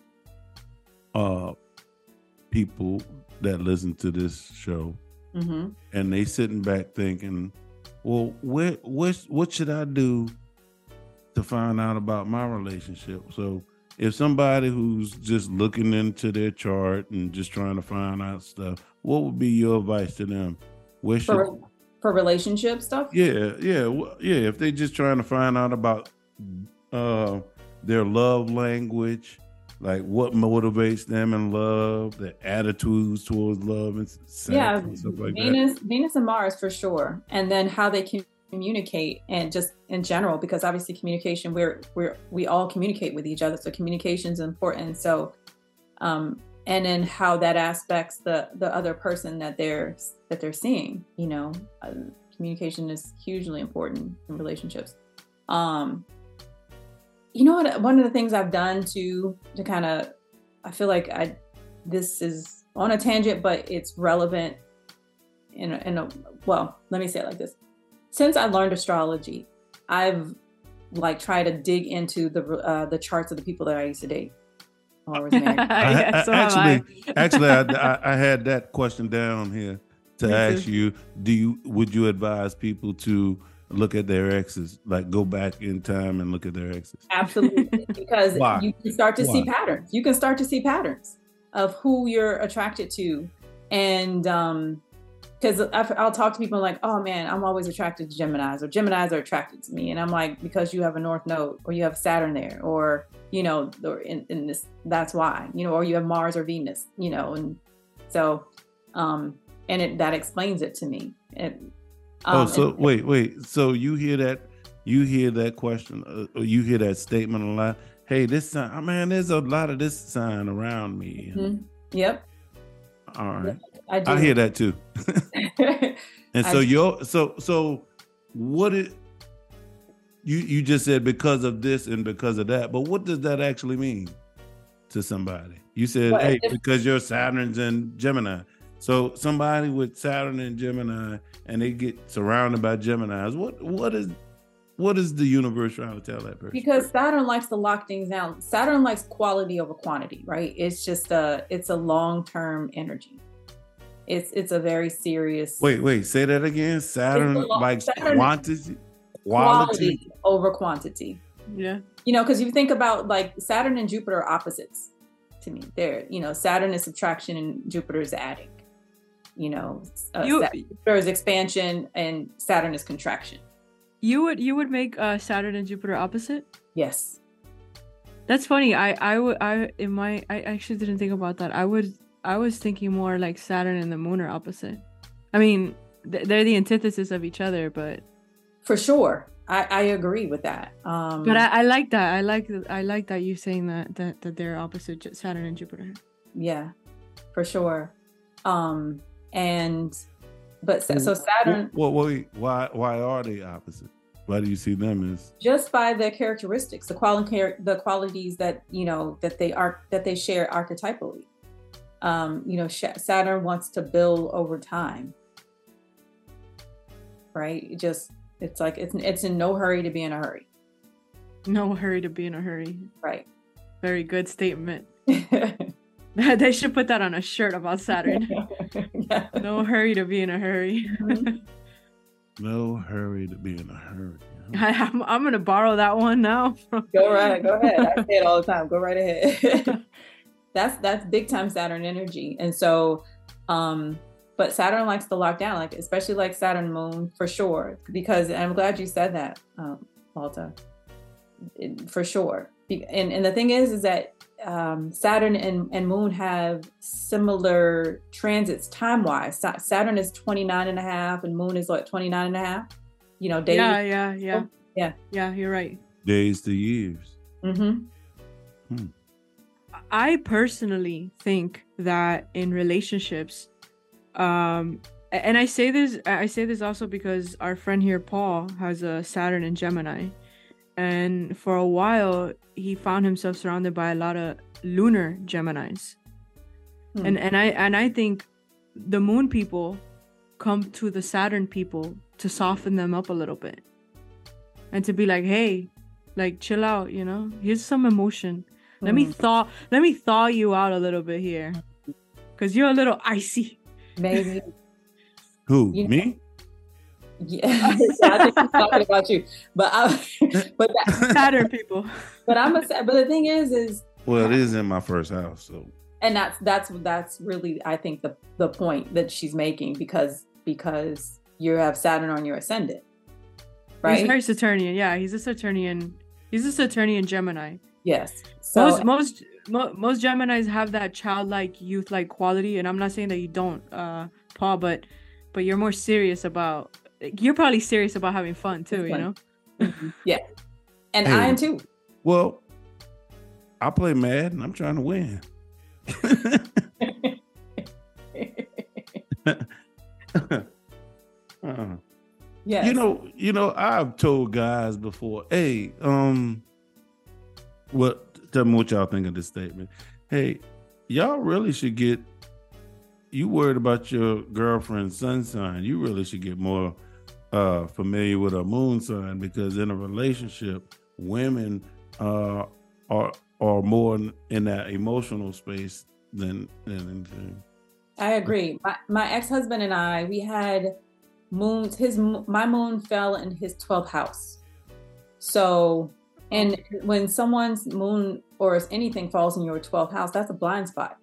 people that listen to this show, and they sitting back thinking, well, what should I do to find out about my relationship? So if somebody who's just looking into their chart and just trying to find out stuff, what would be your advice to them? For relationship stuff? Yeah. If they just trying to find out about their love language, like what motivates them in love, their attitudes towards love and sex and stuff like that. Venus and Mars for sure, and then how they communicate, and just in general, because obviously communication, we all communicate with each other, so communication is important. So, and then how that aspects the other person that they're seeing. Communication is hugely important in relationships. You know what? One of the things I've done to kind of, I feel like this is on a tangent, but it's relevant well, let me say it like this. Since I learned astrology, I've tried to dig into the charts of the people that I used to date while I was married. Actually, I had that question down here to ask you. Would you advise people to look at their exes, like go back in time and look at their exes? Absolutely, because you can start to see patterns. You can start to see patterns of who you're attracted to, and because I'll talk to people like, oh man, I'm always attracted to Geminis, or Geminis are attracted to me, and I'm like, because you have a North Node, or you have Saturn there, or or in this, that's why, or you have Mars or Venus, and so, that explains it to me. So wait. So you hear that question, or you hear that statement a lot. Hey, this sign, man, there's a lot of this sign around me. Mm-hmm. Yep. All right. I hear that too. And so what it you just said because of this and because of that, but what does that actually mean to somebody? You said, hey, because your Saturn's in Gemini. So somebody with Saturn and Gemini and they get surrounded by Geminis, what is the universe trying to tell that person? Because Saturn likes to lock things down. Saturn likes quality over quantity, right? It's just it's a long-term energy. It's a very serious. Wait, say that again. Saturn likes quality over quantity. Yeah. Because you think about like Saturn and Jupiter are opposites to me. They're, Saturn is subtraction and Jupiter is adding. Jupiter is expansion and Saturn is contraction. You would make Saturn and Jupiter opposite? Yes. That's funny. I actually didn't think about that. I was thinking more like Saturn and the Moon are opposite. I mean, they're the antithesis of each other, but for sure, I agree with that. But I like that. I like that you saying that they're opposite, Saturn and Jupiter. Yeah, for sure. So Saturn. Well, wait. Why are they opposite? Why do you see them as? Just by their characteristics, the qualities that that they share archetypally. Saturn wants to build over time, right? It's like it's in no hurry to be in a hurry. No hurry to be in a hurry. Right. Very good statement. They should put that on a shirt about Saturn. Yeah. No hurry to be in a hurry. No hurry to be in a hurry. I'm gonna borrow that one now. Go ahead. I say it all the time. Go right ahead. That's big time Saturn energy. And so, but Saturn likes to lock down, like especially like Saturn Moon for sure. Because I'm glad you said that, Malta. For sure. And the thing is that Saturn and Moon have similar transits time-wise. Saturn is 29 and a half and Moon is like 29 and a half. Days. Yeah, you're right. Days to years. Mm-hmm. I personally think that in relationships, and I say this also because our friend here, Paul, has a Saturn in Gemini. And for a while, he found himself surrounded by a lot of lunar Geminis. And I think the Moon people come to the Saturn people to soften them up a little bit. And to be like, hey, like chill out, here's some emotion. Let me thaw you out a little bit here. Because you're a little icy. Maybe. Who? Me? Yeah, I think he's talking about you, but Saturn people. But the thing is, well, it is in my first house, so. And that's really, I think, the point that she's making because you have Saturn on your ascendant, right? He's very Saturnian. Yeah, he's a Saturnian. He's a Saturnian Gemini. Yes. So most Geminis have that childlike, youth-like quality, and I'm not saying that you don't, Paul, but you're more serious about. You're probably serious about having fun too, Mm-hmm. Yeah, and I am too. Well, I play Mad, and I'm trying to win. Yeah. I've told guys before, hey, tell me what y'all think of this statement. Hey, y'all really should get. You worried about your girlfriend's sun sign. You really should get more familiar with her moon sign, because in a relationship, women are more in that emotional space than anything. I agree. My ex-husband and I, we had moons. My moon fell in his 12th house. So, and when someone's moon or anything falls in your 12th house, that's a blind spot.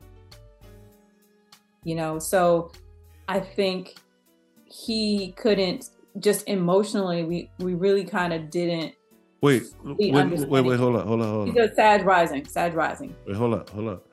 So I think he couldn't just emotionally, we really kind of didn't. Wait, hold up. He's a Sag rising. Wait, hold up.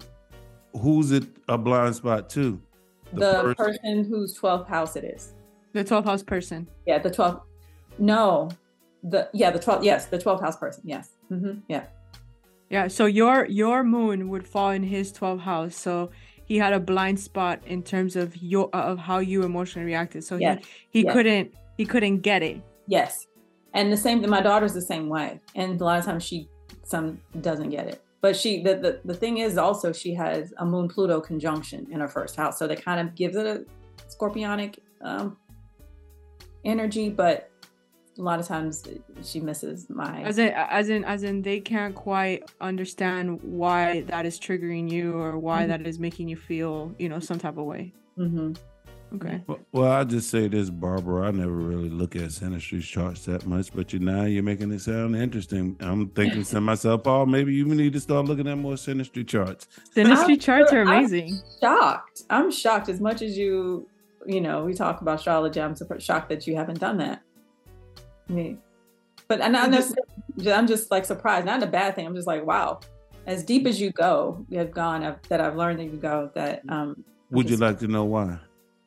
Who's it a blind spot to? The person whose 12th house it is. The 12th house person. Yeah, the 12th. No, the 12th. Yes, the 12th house person. Yes. Yeah. Yeah. So your moon would fall in his 12th house. So he had a blind spot in terms of of how you emotionally reacted. So he couldn't get it. Yes. And the same, my daughter's the same way. And a lot of times some doesn't get it. But the thing is also she has a Moon Pluto conjunction in her first house. So that kind of gives it a scorpionic energy, but a lot of times she misses my as in they can't quite understand why that is triggering you or why that is making you feel, some type of way. Okay. Well, I'll just say this, Barbara. I never really look at Synastry charts that much, but now you're making it sound interesting. I'm thinking to myself, Paul, maybe you need to start looking at more Synastry charts. Synastry charts are amazing. I'm shocked as much as we talk about astrology. I'm shocked that you haven't done that. But I'm just like surprised. Not a bad thing. I'm just like, wow, as deep as you have gone, that I've learned that you go. That would you like to know why?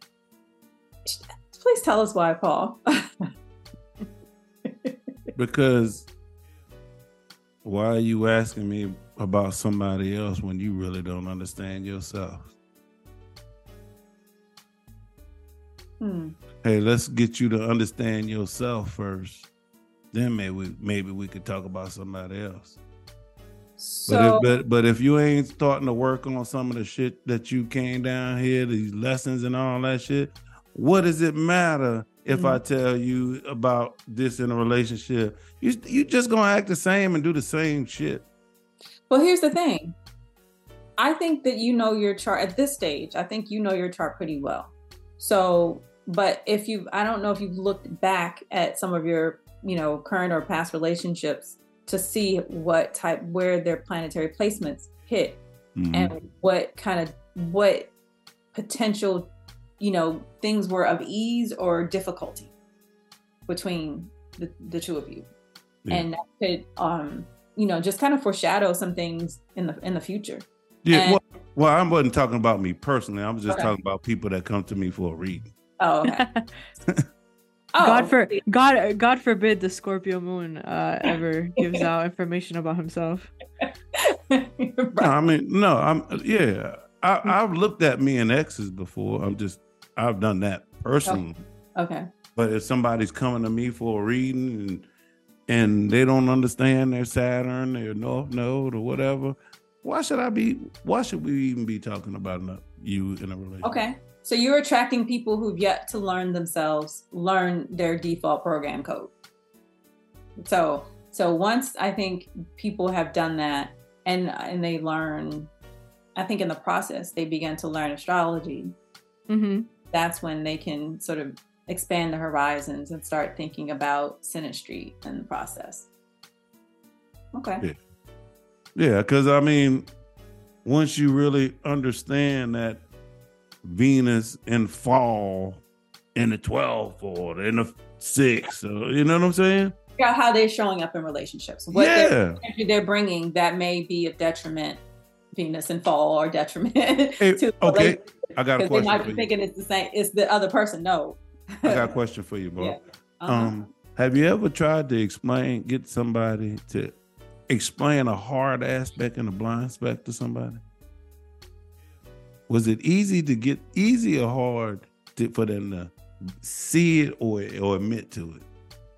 Please tell us why, Paul. Because why are you asking me about somebody else when you really don't understand yourself? Hey, let's get you to understand yourself first. Then maybe we could talk about somebody else. So, but if you ain't starting to work on some of the shit that you came down here, these lessons and all that shit, what does it matter if I tell you about this in a relationship? You just gonna act the same and do the same shit. Well, here's the thing. I think that your chart at this stage. I think you know your chart pretty well. So, but I don't know if you've looked back at some of your, current or past relationships to see where their planetary placements hit and what potential, things were of ease or difficulty between the two of you. Yeah. And that could, just kind of foreshadow some things in the future. Yeah. Well, I wasn't talking about me personally. I was just talking about people that come to me for a reading. Oh, okay. God forbid the Scorpio moon ever gives out information about himself. I've looked at me and exes before. I've done that personally. Okay. But if somebody's coming to me for a reading and they don't understand their Saturn, their North Node or whatever, why should we even be talking about you in a relationship? Okay. So you're attracting people who've yet to learn their default program code. So once I think people have done that and they learn, I think in the process, they begin to learn astrology. That's when they can sort of expand the horizons and start thinking about Synastry in the process. Okay. Yeah, because once you really understand that Venus in fall in the 12th or in the 6th, you know what I'm saying? Yeah, how they're showing up in relationships. What they're bringing that may be a detriment, Venus in fall, or detriment to okay. I got a question. They might be thinking it's the same. It's the other person. No. I got a question for you, bro. Yeah. Have you ever tried to get somebody to explain a hard aspect and a blind aspect to somebody? Was it easy or hard for them to see it or admit to it?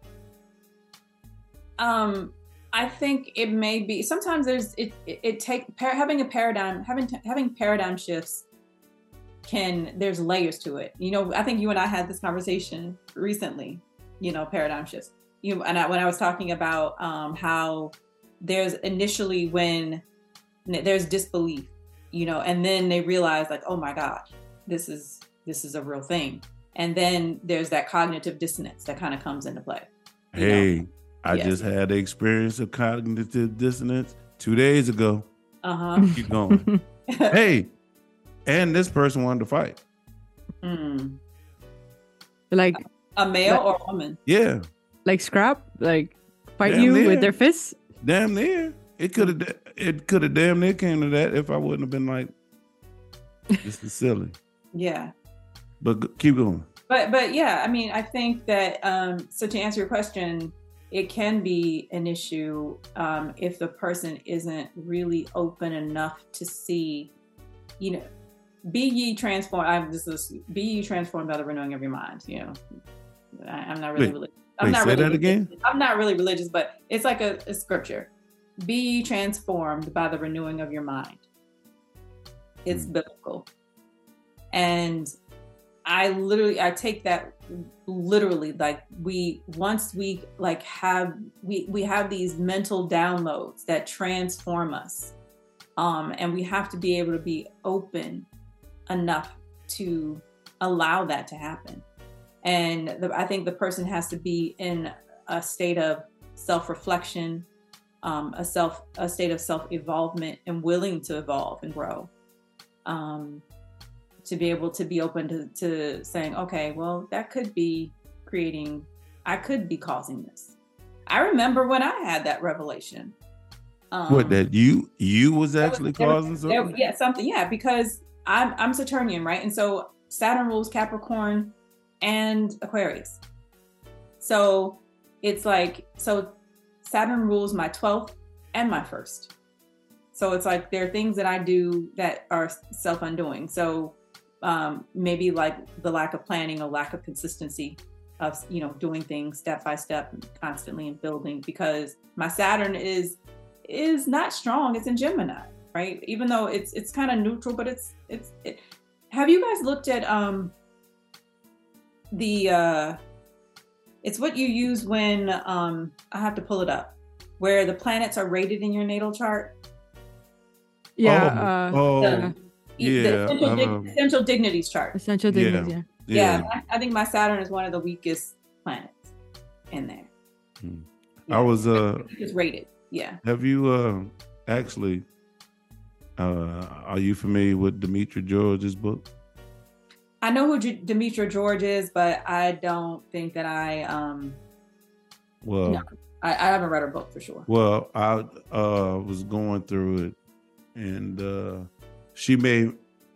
I think it may be. Sometimes having paradigm shifts there's layers to it. I think you and I had this conversation recently. Paradigm shifts. When I was talking about how there's initially when there's disbelief, and then they realize like, oh my gosh, this is a real thing. And then there's that cognitive dissonance that kind of comes into play. Hey, I just had the experience of cognitive dissonance 2 days ago. Keep going. Hey, and this person wanted to fight. Like a male or a woman? Yeah. Like scrap? Like fight damn you near. With their fists? Damn near. It could have damn near came to that if I wouldn't have been like, this is silly. Yeah. But keep going. But yeah, I mean, I think that so to answer your question, it can be an issue if the person isn't really open enough to see, you know, be ye transformed. Be ye transformed by the renewing of your mind. You know, I'm not really religious. I'm not really religious, but it's like a scripture. Be ye transformed by the renewing of your mind. It's biblical. And I take that literally, like we have these mental downloads that transform us. And we have to be able to be open enough to allow that to happen. And I think the person has to be in a state of self-reflection, a state of self-evolvement, and willing to evolve and grow. To be able to be open to saying, okay, well, that could be I could be causing this. I remember when I had that revelation. That you was actually causing something? Yeah, something. Yeah, because I'm Saturnian, right? And so Saturn rules Capricorn and Aquarius. So it's like, Saturn rules my 12th and my 1st. So it's like there are things that I do that are self-undoing. So maybe like the lack of planning or lack of consistency of, you know, doing things step by step constantly and building, because my Saturn is not strong. It's in Gemini, right? Even though it's kind of neutral, but have you guys looked at it's what you use when I have to pull it up, where the planets are rated in your natal chart? Yeah. The essential dignities chart. Essential dignities, yeah. I think my Saturn is one of the weakest planets in there. Yeah. I was it's rated. Yeah. Have you actually are you familiar with Demetra George's book? I know who Demetra George is, but I don't think that I I haven't read her book for sure. Well, I was going through it, and she makes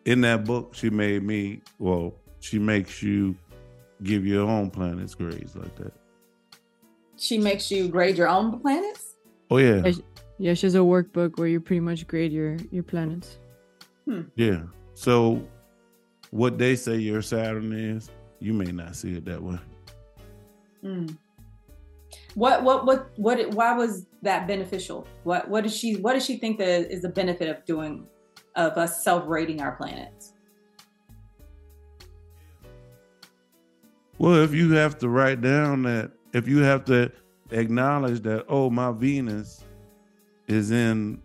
you give your own planets grades like that. She makes you grade your own planets? Oh yeah. Yeah, she has a workbook where you pretty much grade your planets. Yeah. So what they say your Saturn is, you may not see it that way. Why was that beneficial? What does she think that is the benefit of us self-rating our planets? Well, if you have to write down that, if you have to acknowledge that, oh, my Venus is in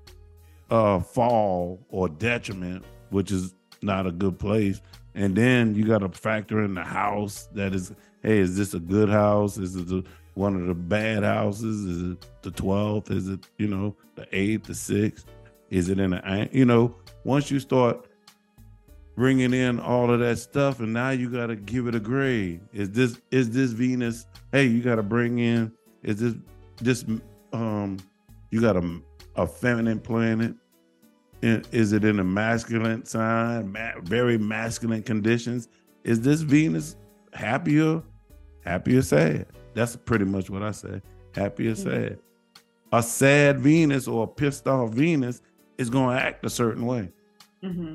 fall or detriment, which is not a good place. And then you got to factor in the house that is, hey, is this a good house? Is it one of the bad houses? Is it the 12th? Is it, the 8th, the 6th? Is it in once you start bringing in all of that stuff, and now you got to give it a grade. Is this Venus? Hey, you got to bring in, is this you got a feminine planet? Is it in a masculine sign, very masculine conditions? Is this Venus happy or sad? That's pretty much what I say. Happy or sad. A sad Venus or a pissed off Venus is going to act a certain way. Mm-hmm.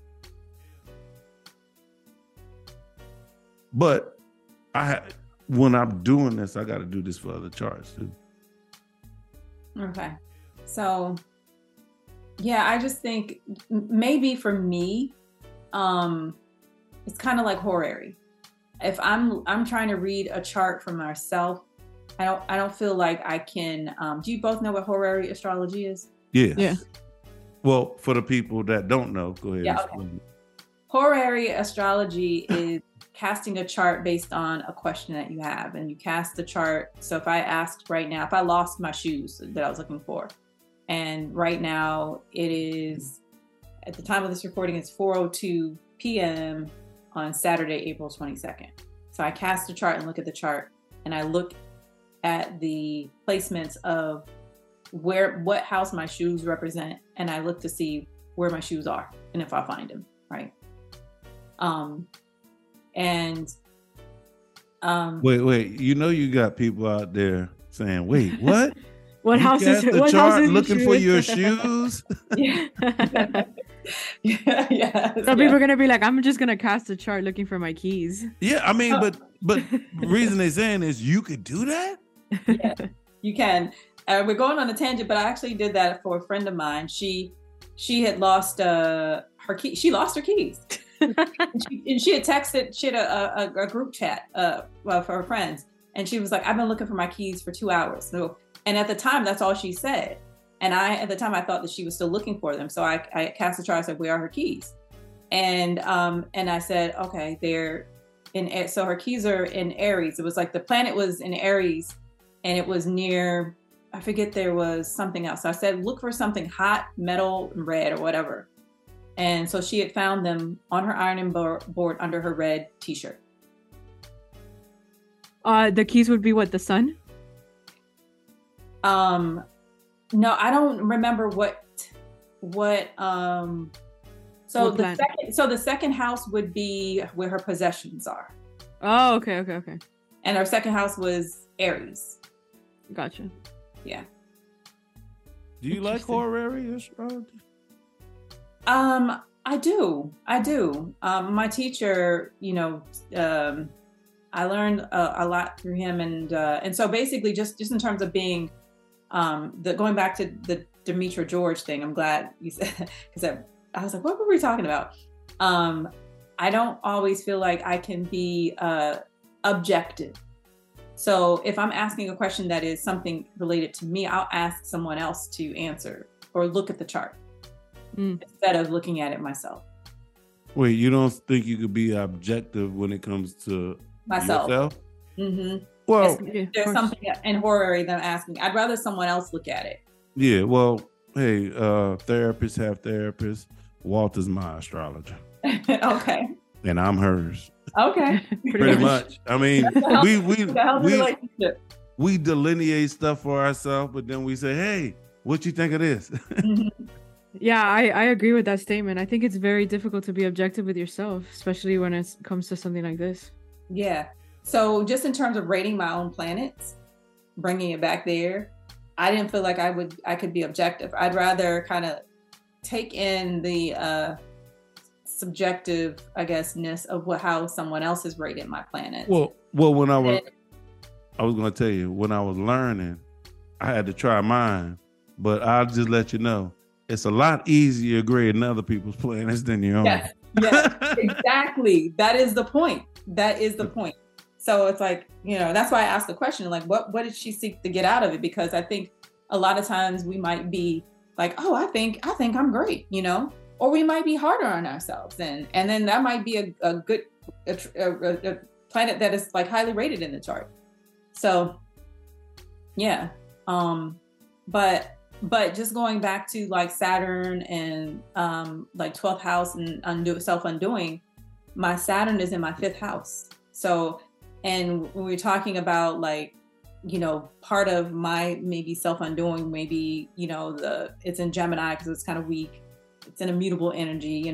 But when I'm doing this, I got to do this for other charts too. Okay. So, yeah, I just think maybe for me, it's kind of like horary. If I'm trying to read a chart for myself, I don't feel like I can. Do you both know what horary astrology is? Yes. Yeah. Well, for the people that don't know, go ahead. Yeah, okay. Horary astrology is casting a chart based on a question that you have, and you cast the chart. So if I asked right now, if I lost my shoes that I was looking for, and right now it is, at the time of this recording, it's 4:02 p.m. on Saturday, April 22nd. So I cast a chart and look at the chart, and I look at the placements of what house my shoes represent, and I look to see where my shoes are and if I find them, right? And Wait. You know you got people out there saying, "Wait, what? What You house is cast it? the What chart house is looking for shoes? your shoes?" Yeah. Yeah. So people are gonna be like, I'm just gonna cast a chart looking for my keys. Yeah, I mean, but the reason they're saying is you could do that. Yeah, you can. We're going on a tangent, but I actually did that for a friend of mine. She had lost her key. She lost her keys. and she had texted. She had a group chat for her friends, and she was like, "I've been looking for my keys for 2 hours." So, and at the time, that's all she said. And at the time, I thought that she was still looking for them. So I cast a chart. I said, "Where are her keys?" And I said, "Okay, they're in." So her keys are in Aries. It was like the planet was in Aries, and it was near. I forget, there was something else. So I said, "Look for something hot, metal, red, or whatever." And so she had found them on her ironing board under her red T-shirt. The keys would be what, the sun? No, I don't remember what. So What the planet? second house would be where her possessions are, Oh, okay. and her second house was Aries. Gotcha. Yeah. Do you like Interesting. horary astrology? I do. My teacher, I learned a lot through him, and so basically, just in terms of being, going back to the Demetra George thing. I'm glad you said, because I was like, what were we talking about? I don't always feel like I can be objective. So if I'm asking a question that is something related to me, I'll ask someone else to answer or look at the chart instead of looking at it myself. Wait, you don't think you could be objective when it comes to Myself. yourself? Mm-hmm. Well, Yeah, of There's course. something in horary that I'm asking. I'd rather someone else look at it. yeah. Well, hey, therapists have therapists. Walter's my astrologer, Okay. and I'm hers. Okay. Pretty much. I mean, we Relationship. we delineate stuff for ourselves, but then we say, "Hey, what you think of this?" Mhm. Yeah, I agree with that statement. I think it's very difficult to be objective with yourself, especially when it comes to something like this. Yeah. So just in terms of rating my own planets, bringing it back there, I didn't feel like I could be objective. I'd rather kind of take in the subjective, I guess-ness of how someone else has rated my planets. Well, when I was going to tell you, when I was learning, I had to try mine, but I'll just let you know, it's a lot easier grading other people's planets than your own. Yes, exactly. That is the point. So it's like, that's why I asked the question, like, what did she seek to get out of it? Because I think a lot of times we might be like, oh, I think I'm great, or we might be harder on ourselves. And then that might be a good a planet that is like highly rated in the chart. So yeah. But just going back to like Saturn and like 12th house and self-undoing, my Saturn is in my 5th house. So, and when we're talking about like, part of my maybe self-undoing, maybe, it's in Gemini because it's kind of weak. It's an immutable energy,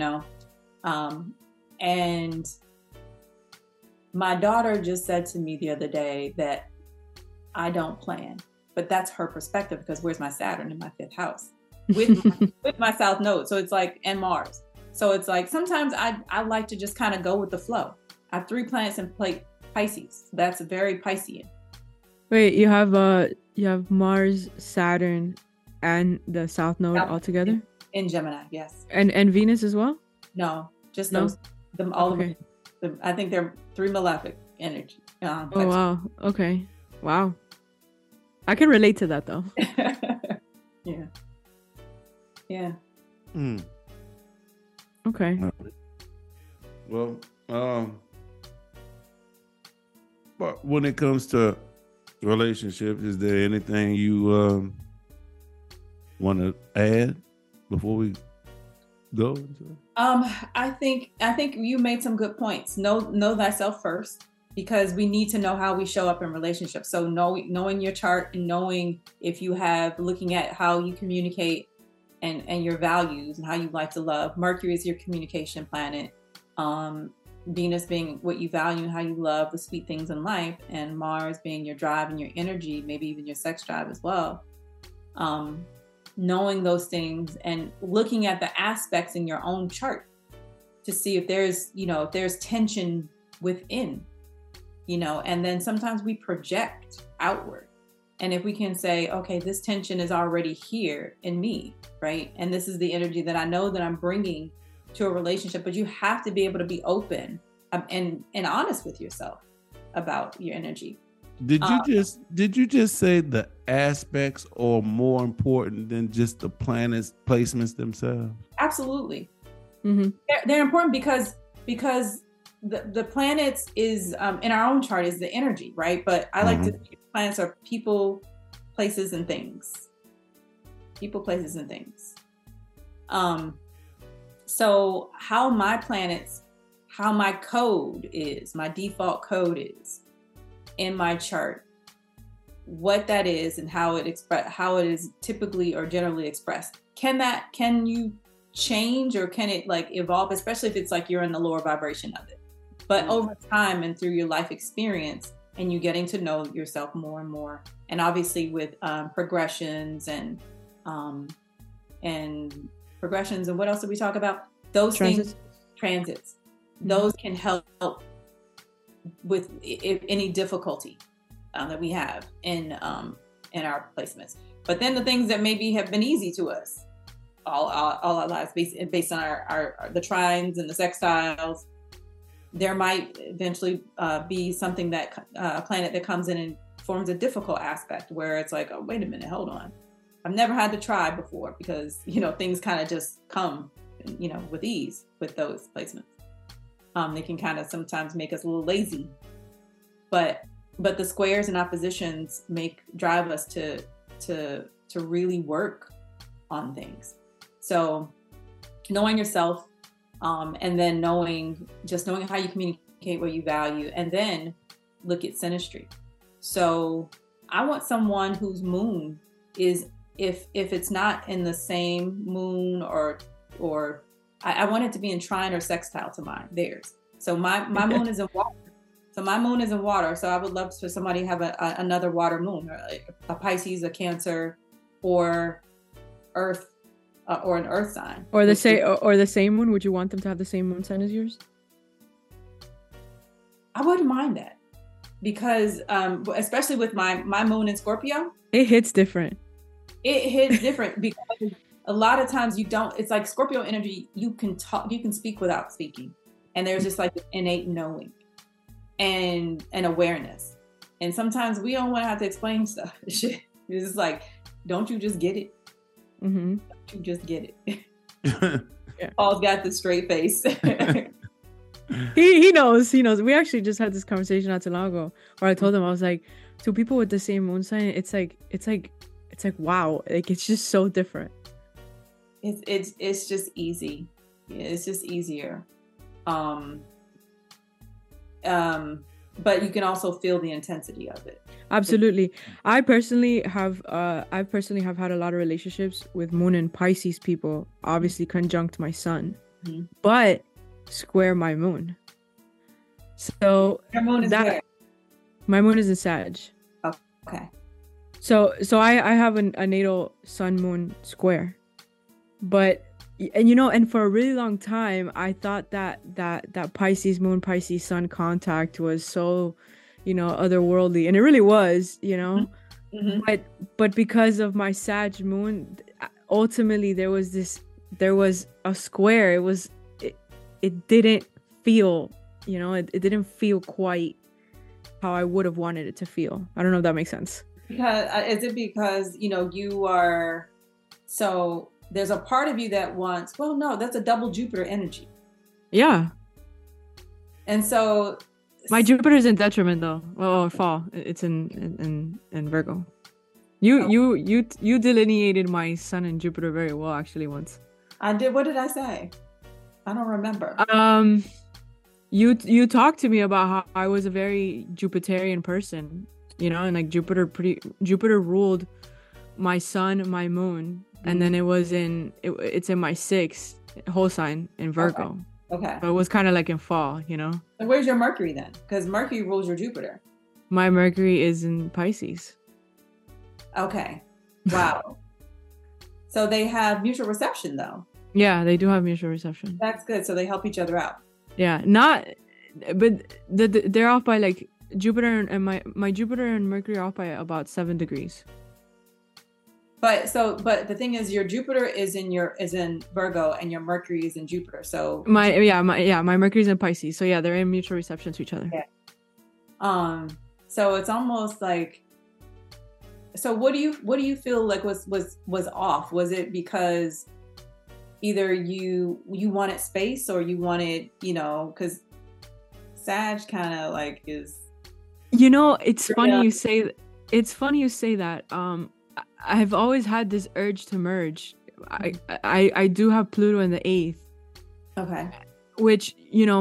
and my daughter just said to me the other day that I don't plan. But that's her perspective, because where's my Saturn in my 5th house with my South Node? So it's like, and Mars. So it's like, sometimes I like to just kind of go with the flow. I have 3 planets in Pisces. That's very Piscean. Wait, you have Mars, Saturn, and the South Node all together? In Gemini, yes. And Venus as well? No, just No? those. Them all. Okay. I think they're 3 malefic energy. Oh wow. Okay. Wow. I can relate to that though. Yeah. Yeah. Hmm. Okay. Well, but when it comes to relationships, is there anything you want to add before we go into it? I think you made some good points. Know thyself first, because we need to know how we show up in relationships. So knowing your chart and knowing if you have, looking at how you communicate and your values and how you like to love. Mercury is your communication planet. Venus being what you value and how you love, the sweet things in life, and Mars being your drive and your energy, maybe even your sex drive as well. Knowing those things and looking at the aspects in your own chart to see if there's, if there's tension within, and then sometimes we project outward. And if we can say, okay, this tension is already here in me, right? And this is the energy that I know that I'm bringing to a relationship, but you have to be able to be open and honest with yourself about your energy. Did you just say the aspects are more important than just the planets placements themselves? Absolutely. Mm-hmm. They're important because the planets is in our own chart is the energy, right? But I like to think planets are people, places, and things. People, places, and things. So how my code is, my default code is in my chart, what that is and how it is typically or generally expressed. Can you change, or can it like evolve, especially if it's like you're in the lower vibration of it? But over time and through your life experience and you getting to know yourself more and more, and obviously with progressions and progressions and what else did we talk about? Those transits, those can help with any difficulty that we have in our placements. But then the things that maybe have been easy to us all our lives, based on the trines and the sextiles, there might eventually be something that a planet that comes in and forms a difficult aspect where it's like, oh, wait a minute, hold on. I've never had to try before because, things kind of just come, with ease with those placements. They can kind of sometimes make us a little lazy, but the squares and oppositions drive us to really work on things. So knowing yourself, and then knowing how you communicate what you value, and then look at synastry. So I want someone whose moon is, if it's not in the same moon or I want it to be in trine or sextile to theirs. So my moon is in water. So my moon is in water. So I would love for somebody to have another water moon, or a Pisces, a Cancer, or Earth, or an Earth sign. Or the same moon. Would you want them to have the same moon sign as yours? I wouldn't mind that, because especially with my moon in Scorpio, it hits different. It hits different because a lot of times it's like Scorpio energy, you can talk, you can speak without speaking. And there's just like innate knowing and awareness. And sometimes we don't want to have to explain stuff. Shit. It's just like, don't you just get it? Mm-hmm. Don't you just get it? Yeah. Paul's got the straight face. He knows. We actually just had this conversation not too long ago where I told him, I was like, to people with the same moon sign, it's like wow, like it's just so different. It's just easy. Yeah, it's just easier. But you can also feel the intensity of it. Absolutely. I personally have had a lot of relationships with moon and Pisces people, obviously conjunct my sun, but square my moon. So your moon is where? My moon is in Sag. Okay. So I have a natal sun moon square, but and for a really long time I thought that Pisces moon Pisces sun contact was so otherworldly, and it really was, but because of my Sag moon, ultimately there was a square. It didn't feel, it didn't feel quite how I would have wanted it to feel. I don't know if that makes sense. Because you are, so there's a part of you that wants, well, no, that's a double Jupiter energy. Yeah. And so my Jupiter's in detriment though. Well, fall. It's in Virgo. You delineated my sun and Jupiter very well actually once. I did. What did I say? I don't remember. You talked to me about how I was a very Jupiterian person, and like Jupiter ruled my sun, my moon, and then it's in my 6th whole sign in Virgo. Okay. but it was kind of like in fall, And where's your Mercury then? Because Mercury rules your Jupiter. My Mercury is in Pisces. Okay. Wow. So they have mutual reception though. Yeah, they do have mutual reception. That's good. So they help each other out. Yeah, but they're off by like Jupiter and my Jupiter and Mercury are off by about 7 degrees. But the thing is, your Jupiter is in Virgo and your Mercury is in Jupiter. So My Mercury's in Pisces. So yeah, they're in mutual reception to each other. Yeah. So it's almost like. So what do you feel like was off? Was it because either you wanted space or you wanted, because Sag kind of like is. It's funny you say that. I've always had this urge to merge. I do have Pluto in the 8th. Okay. Which,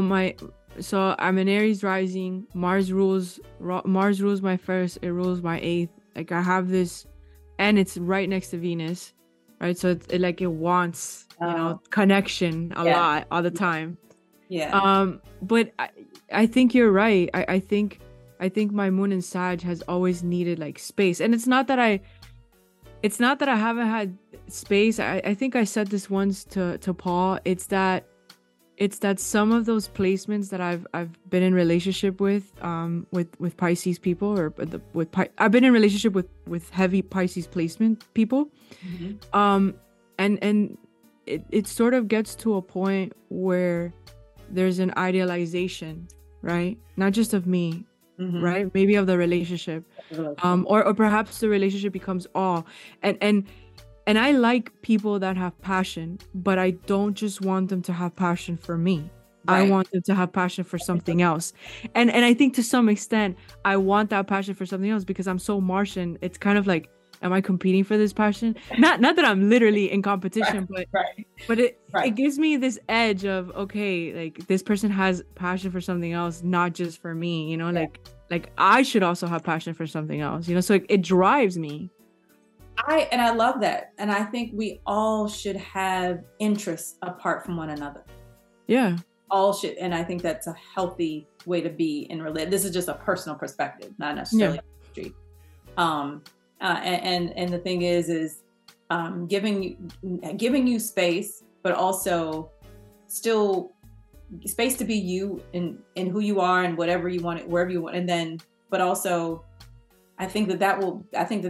so I'm an Aries rising. Mars rules my first, it rules my 8th. Like I have this, and it's right next to Venus, right? So it wants, connection a lot all the time. Yeah. But I think you're right. I think my moon in Sag has always needed like space, and it's not that I haven't had space. I think I said this once to Paul. It's that some of those placements that I've been in relationship with Pisces people, or I've been in relationship with heavy Pisces placement people. Mm-hmm. And it sort of gets to a point where there's an idealization, right? Not just of me, mm-hmm. right? Maybe of the relationship. Or perhaps the relationship becomes awe. And I like people that have passion, but I don't just want them to have passion for me. Right. I want them to have passion for something else. And I think to some extent, I want that passion for something else because I'm so Martian. It's kind of like, am I competing for this passion? Not that I'm literally in competition, but it gives me this edge of, okay, like this person has passion for something else, not just for me, like I should also have passion for something else, so it drives me. I love that. And I think we all should have interests apart from one another. Yeah. All should. And I think that's a healthy way to be in relation. This is just a personal perspective, not necessarily history. And the thing is giving you space, but also still space to be you in who you are and whatever you want, wherever you want. And then, but also I think that will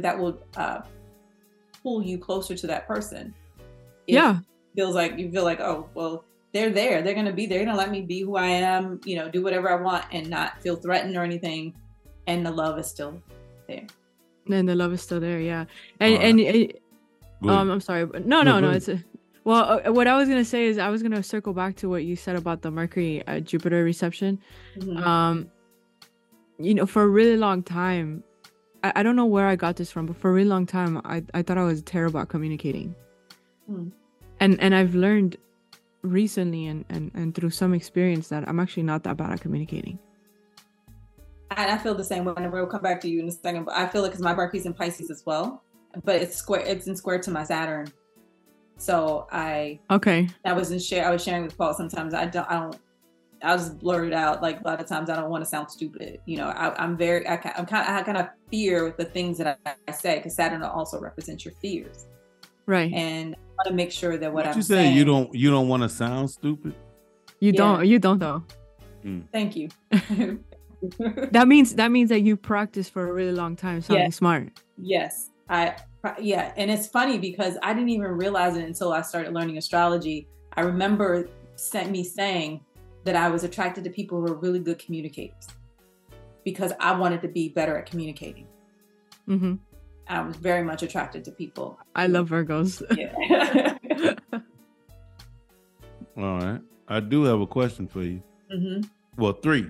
pull you closer to that person. You feel like, oh, well, they're there. They're going to be there. They're going to let me be who I am, do whatever I want and not feel threatened or anything. And the love is still there. And the love is still there. Yeah. I'm sorry. But no. It's what I was going to say is I was going to circle back to what you said about the Mercury Jupiter reception. Mm-hmm. For a really long time, I don't know where I got this from, but for a really long time, I thought I was terrible at communicating. And I've learned recently and through some experience that I'm actually not that bad at communicating. And I feel the same way. Whenever we'll come back to you in a second, but I feel it because my Mercury's in Pisces as well, but it's in square to my Saturn. So I was sharing with Paul. Sometimes I just blurt it out. Like a lot of times I don't want to sound stupid. I kind of fear the things that I say because Saturn also represents your fears. Right. And I want to make sure that what I'm saying. You don't want to sound stupid. You don't though. Thank you. That means that you practice for a really long time sounding smart. Yes. And it's funny because I didn't even realize it until I started learning astrology. I remember me saying that I was attracted to people who are really good communicators because I wanted to be better at communicating. Mm-hmm. I was very much attracted to people. I love Virgos. Yeah. All right. I do have a question for you. Mm-hmm. Well, 3.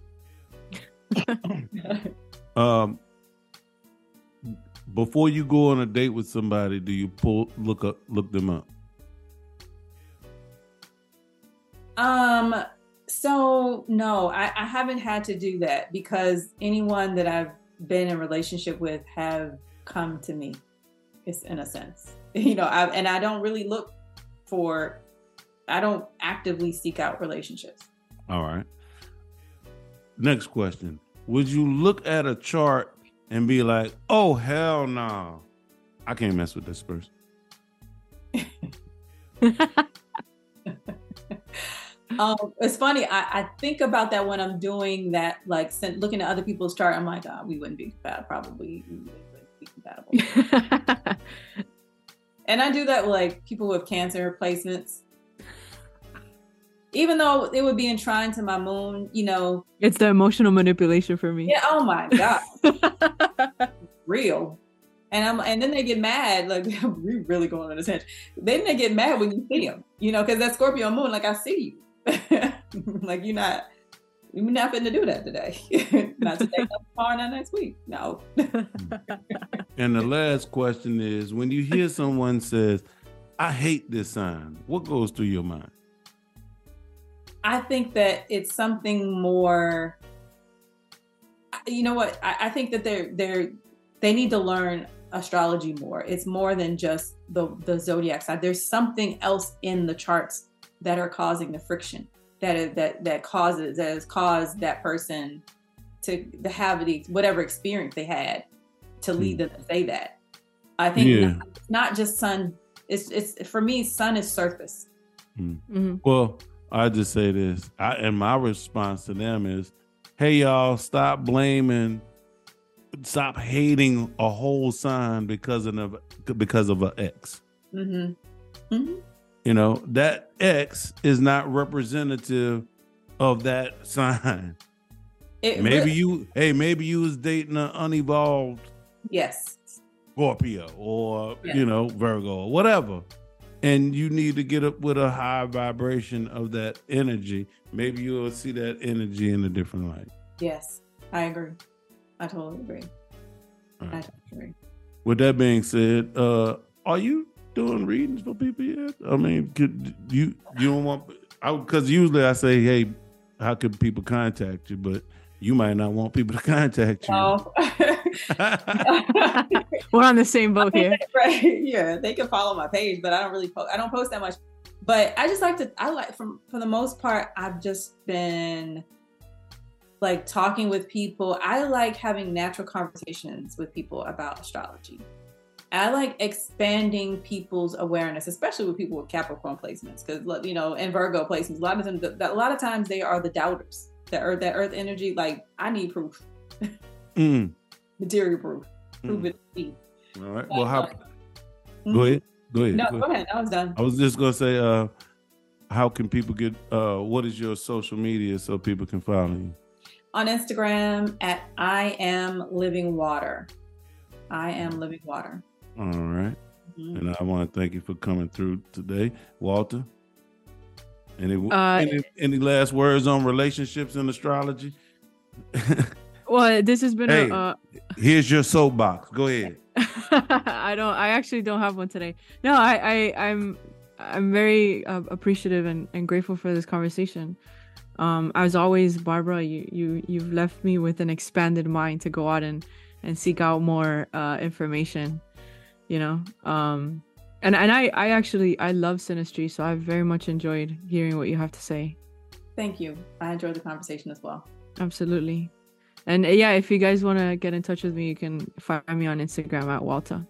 Before you go on a date with somebody, do you look them up? So no, I haven't had to do that because anyone that I've been in relationship with have come to me. It's in a sense, I don't really look for actively seek out relationships. All right. Next question. Would you look at a chart and be like, oh, hell no, I can't mess with this person? It's funny. I think about that when I'm doing that, like looking at other people's chart. I'm like, we wouldn't be compatible. Probably we wouldn't be compatible. And I do that with like people with cancer placements. Even though it would be enshrined to my moon, you know. It's the emotional manipulation for me. Yeah. Oh my God. Real. And then they get mad, like, we really going on this hedge. Then they get mad when you see them, you know, because that Scorpio moon, like, I see you. Like, you're not fitting to do that today. Not today, not tomorrow, not next week. No. And the last question is, when you hear someone says, I hate this sign, what goes through your mind? I think that it's something more, you know what? I think that they need to learn astrology more. It's more than just the zodiac side. There's something else in the charts that are causing the friction that has caused that person to have whatever experience they had to lead them to say that. I think not just sun. It's for me, sun is surface. Mm-hmm. Well, I just say this, and my response to them is, hey, y'all, stop hating a whole sign because of an X. Mm-hmm. Mm-hmm. You know, that X is not representative of that sign. Maybe you was dating an unevolved Scorpio or Virgo or whatever. And you need to get up with a high vibration of that energy. Maybe you'll see that energy in a different light. Yes, I agree. I totally agree. Right. I totally agree. With that being said, are you doing readings for people yet? I mean, could you don't want? Because usually I say, hey, how could people contact you? But you might not want people to contact you. No. We're on the same boat here. Right. Yeah. They can follow my page, but I don't really post. I don't post that much. But I just for the most part, I've just been like talking with people. I like having natural conversations with people about astrology. I like expanding people's awareness, especially with people with Capricorn placements, because, you know, and Virgo placements, a lot of times they are the doubters. That earth energy, like, I need proof. Material proof. Prove it to me. All right. Well, go ahead. No, go ahead. I was done. I was just gonna say, how can people get? What is your social media so people can follow you? On Instagram at I Am Living Water. I Am Living Water. All right. Mm-hmm. And I want to thank you for coming through today, Walter. Any last words on relationships and astrology? Well, this has been here's your soapbox. Go ahead. I actually don't have one today. No, I'm very appreciative and grateful for this conversation. As always, Barbara, you've left me with an expanded mind to go out and seek out more information, you know. And I love Synastry, so I've very much enjoyed hearing what you have to say. Thank you. I enjoyed the conversation as well. Absolutely. And yeah, if you guys want to get in touch with me, you can find me on Instagram at Walter.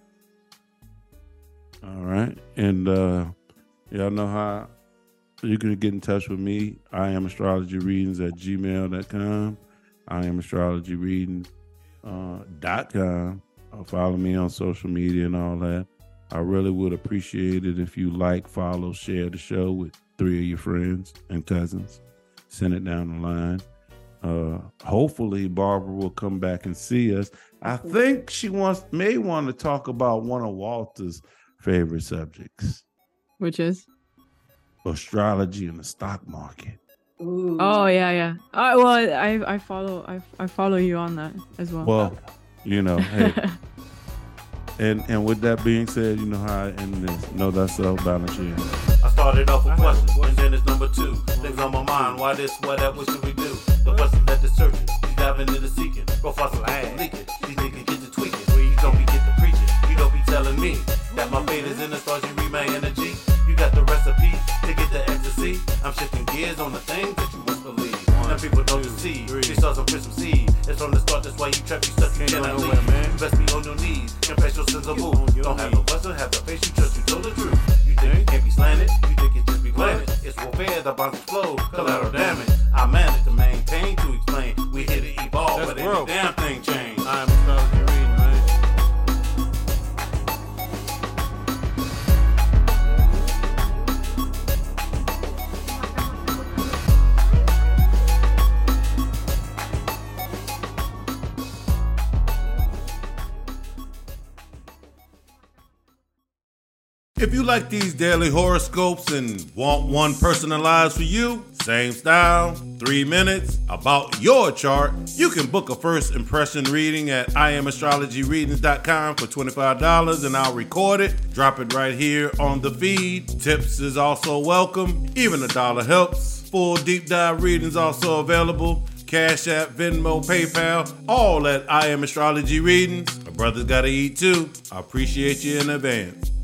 All right. And y'all know how you can get in touch with me. I am astrology readings at gmail.com. I am astrology reading.com. Follow me on social media and all that. I really would appreciate it if you like, follow, share the show with 3 of your friends and cousins. Send it down the line. Hopefully Barbara will come back and see us. I think she may want to talk about one of Walter's favorite subjects, which is astrology and the stock market. Ooh. Oh yeah. Well, I follow you on that as well. Well, you know, hey. And with that being said, you know how I end this. Know thyself, balance your energy. I started off with questions, and then it's number 2. Things on my mind, why this, why that, what should we do? The question that the searching, she's diving into seeking. Go fossil and leaking, these niggas get to tweaking. You don't be get to preaching, you don't be telling me that my fate is in the stars, you read my energy. You got the recipe to get the extra on the things that you must believe. And people don't deceive. She starts to fish some seed. It's from the start, that's why you trap, you stuck, you cannot leave. You best be on your knees, confess your sins of boo. Don't have no question, have the face, you trust, you told the truth. You think it can't be slanted, you think it just be planted. It's warfare, the bombs explode, collateral damage. I manage to maintain, to explain. We here to evolve, but ain't a damn thing changed. I am Astrology Reading, man. If you like these daily horoscopes and want one personalized for you, same style, 3 minutes, about your chart, you can book a first impression reading at IamAstrologyReadings.com for $25 and I'll record it, drop it right here on the feed. Tips is also welcome, even $1 helps. Full deep dive readings also available. Cash App, Venmo, PayPal, all at I Am Astrology Readings. My brother's gotta eat too. I appreciate you in advance.